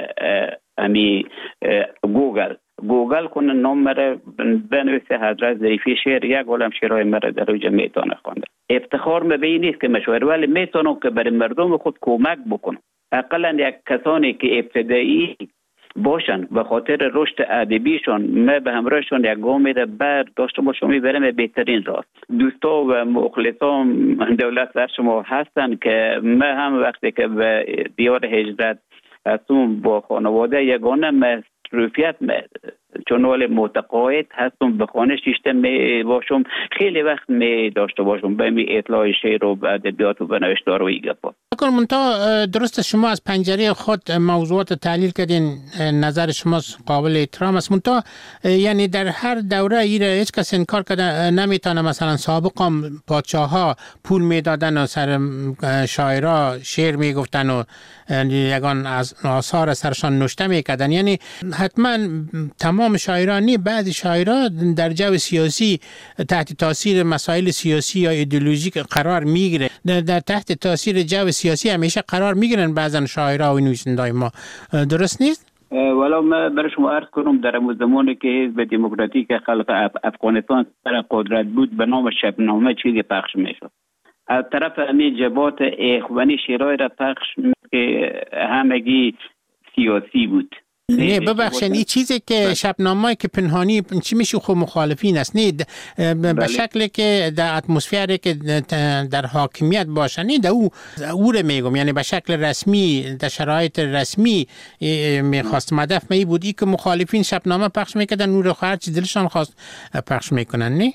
S28: امی گوگل گوگل کنه نام مره بنویسه حضرت ظریفی شعر یک عالم شعرهای مره در اوجه میتونه خونده. افتخار مبین نیست که مشاعر ولی میتونم که برای مردم خود کمک بکنم. اقلا یک کسانی که ابتدایی باشن به خاطر رشد ادبیشون ما به همراهشون یک گام را بر داشته باشم میبرم بهترین راست. دوستا و مخلصان دولت در شما هستن که ما هم وقتی که به دیار هجرت هستم با خانواده یگانه مصروفیت چون ولی متقاعد هستم به خانه شیشته می باشم خیلی وقت می داشته باشم به می اطلاع شعر و ادبیات و نوشتار و ایگپا.
S2: اگر منتها درست شما از پنجره خود موضوعات تحلیل کردین نظر شما قابل احترام است منتها یعنی در هر دوره ایره هیچ کس انکار کرده نمیتونه مثلا سابقا پادشاه ها پول میدادن و سر شاعرها شعر میگفتن و یگان از آثار سرشان نوشته میکردن. یعنی حتما تمام شاعرانی بعضی شاعرها در جو سیاسی تحت تاثیر مسائل سیاسی یا ایدئولوژیک قرار میگیره. در تحت تاثیر جو سیاسی همیشه قرار میگیرن بعضن شاعرها و نویسنده‌های ما. درست نیست؟
S28: ولو ما برای شما عرض کنم در زمانی که حزب دموکراتیک خلق افغانستان سر قدرت بود به نام شبنامه چیزی پخش میشد. از طرف امی جبهات اخوانی شعرهای را پخش که همگی سیاسی بود.
S2: نه ببخشید این چیزی که شبنامه‌ای که پنهانی چی میشه خود مخالفین است نه به شکلی که در اتمسفری که در حاکمیت باشه نه در او او رو میگم یعنی به شکل رسمی در شرایط رسمی میخواست هدف می بود ای که مخالفین شبنامه پخش میکردن او رو هر چی دلشان خواست پخش میکنن نه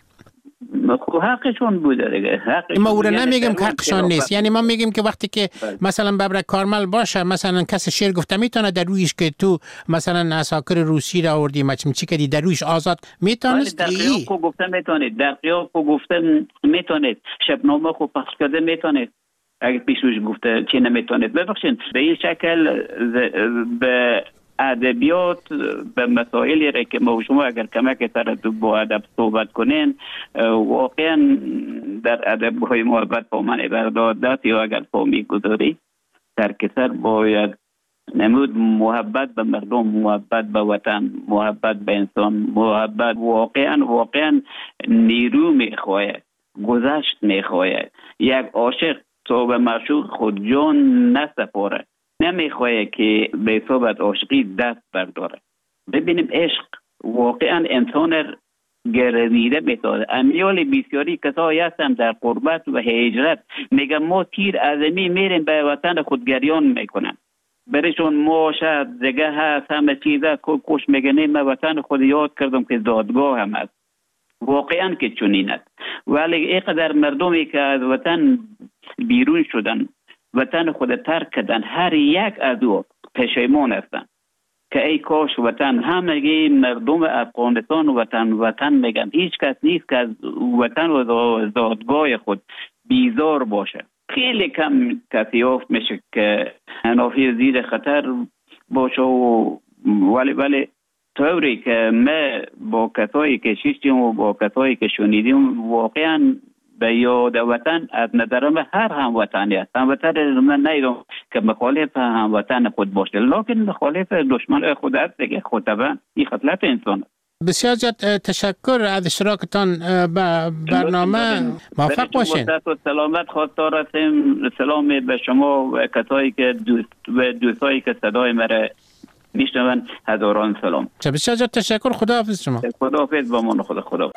S28: حقشون بوده دیگه. حقشون
S2: ما او رو نمیگم که حقشان نیست. یعنی ما میگیم که وقتی که مثلا ببرک کارمل باشه مثلا کسی شعر گفته میتونه در رویش که تو مثلا عساکر روسی را آوردی مچم چی کردی در رویش آزاد میتونست.
S28: در قیاب کو گفته میتونید در قیاب کو گفته میتونید شبنامه خو پخش کرده میتونید اگه پیشوش گفته چی نمیتونید. ببخشید به این شکل به ادبیات به مسائلی را که ما شما اگر کمک سر با ادب صحبت کنین واقعا در ادب‌های محبت با من بردادت یا اگر پا میگذاری در کسر باید نمود محبت به مردم، محبت به وطن، محبت به انسان، محبت واقعا واقعا نیرو میخواهد، گذشت میخواهد. یک عاشق تو به معشوق خود جان نسپاره، نمیخواه که به صحبت عاشقی دست برداره. ببینیم عشق واقعا انسان گرویده میسازه. امیال بسیاری کسایی هستن در قربت و هجرت میگن ما تیر ازمی میریم به وطن خود گریان میکنن. برشون ما شاید دیگه هست همه چیزه کش میگنه من وطن خود یاد کردم که زادگاه هم هست. واقعا که چنین است. ولی اینقدر مردمی که از وطن بیرون شدن وطن خود ترک کردن هر یک از او پشیمان هستن که ای کاش وطن همگی مردم افغانستان وطن وطن میگن. هیچ کس نیست که از وطن و زادگاه خود بیزار باشه. خیلی کم کسی افت میشه که هنافی زیر خطر باشه و ولی ولی طوری که ما با کسایی که شیشتیم و با کسایی که شنیدیم واقعا به یاد وطن از نظرم هر هموطنی است. هموطن من نیدم که مخالف هموطن خود باشه لیکن مخالف دشمن خود است دیگه. خود طبعا این خطلت انسان.
S2: بسیار زیاد تشکر از اشتراکتان به برنامه. موفق باشین.
S28: و سلامت خواستار هستیم. سلام به شما و کسایی که دوست و دوستایی که صدای مرا میشنون هزاران سلام.
S2: بسیار زیاد تشکر. خداحافظ شما.
S28: خداحافظ با من. خدا خدا.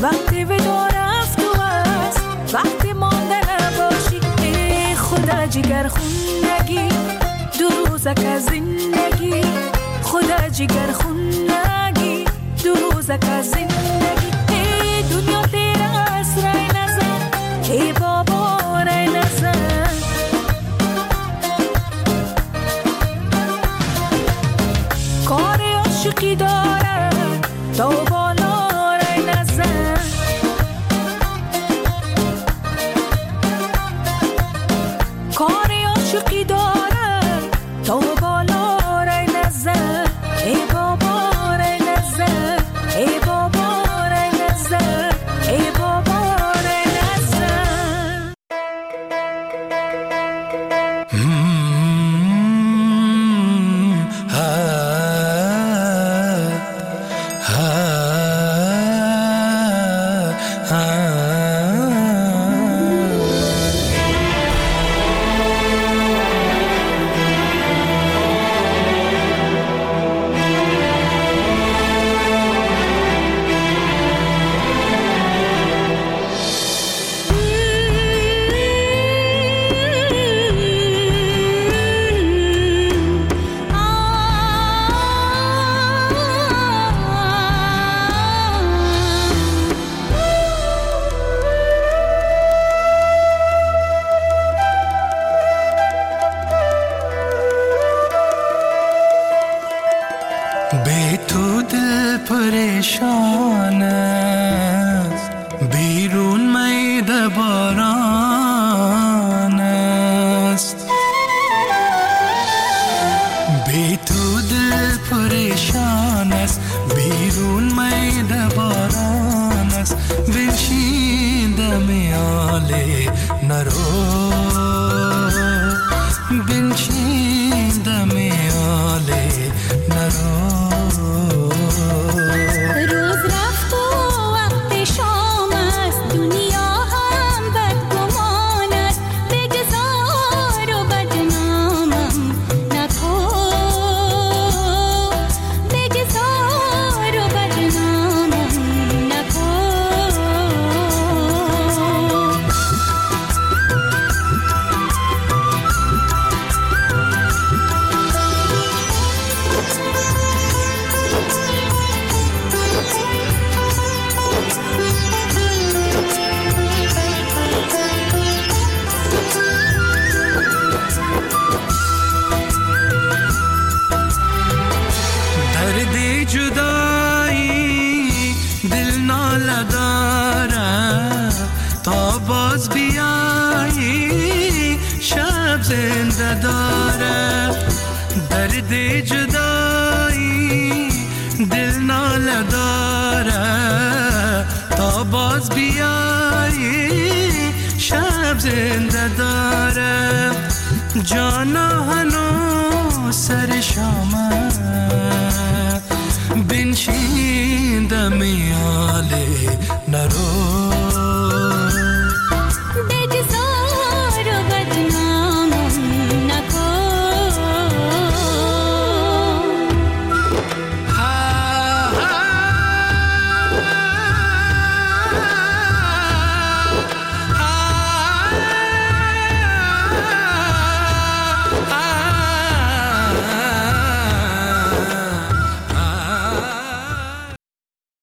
S7: وقتی ودا رفت و است وقتی مانده نباشی ای خدا جگر خونگی دو روزک از زندگی خدا جگر خونگی دو روزک از زندگی ای دنیا تیر است رای نزن ای بابا رای نزن کار عاشقی داره تا بالا رای نزن کار عاشقی داره تا بالا رای نزن ای بابا رای نزن ای بابا رای نزن ای بابا رای نزن
S9: बे तू दिल परेशान بیرون میده باران است بی تو دل پریشان است بیرون میده باران است بنشین دم آله نرو بنشین دم آله نرو
S7: روز رفت و وقت شام است دنیا هم بدگمان است بگذار و بدنامم نکن بگذار و بدنامم نکن
S9: درد جدایی دل ناله داره تا باز بیایی شب زنده داره درد جدایی دل ناله داره تا باز بیایی شب زنده داره جانا هنو سر شامه بنشین دم آله نرو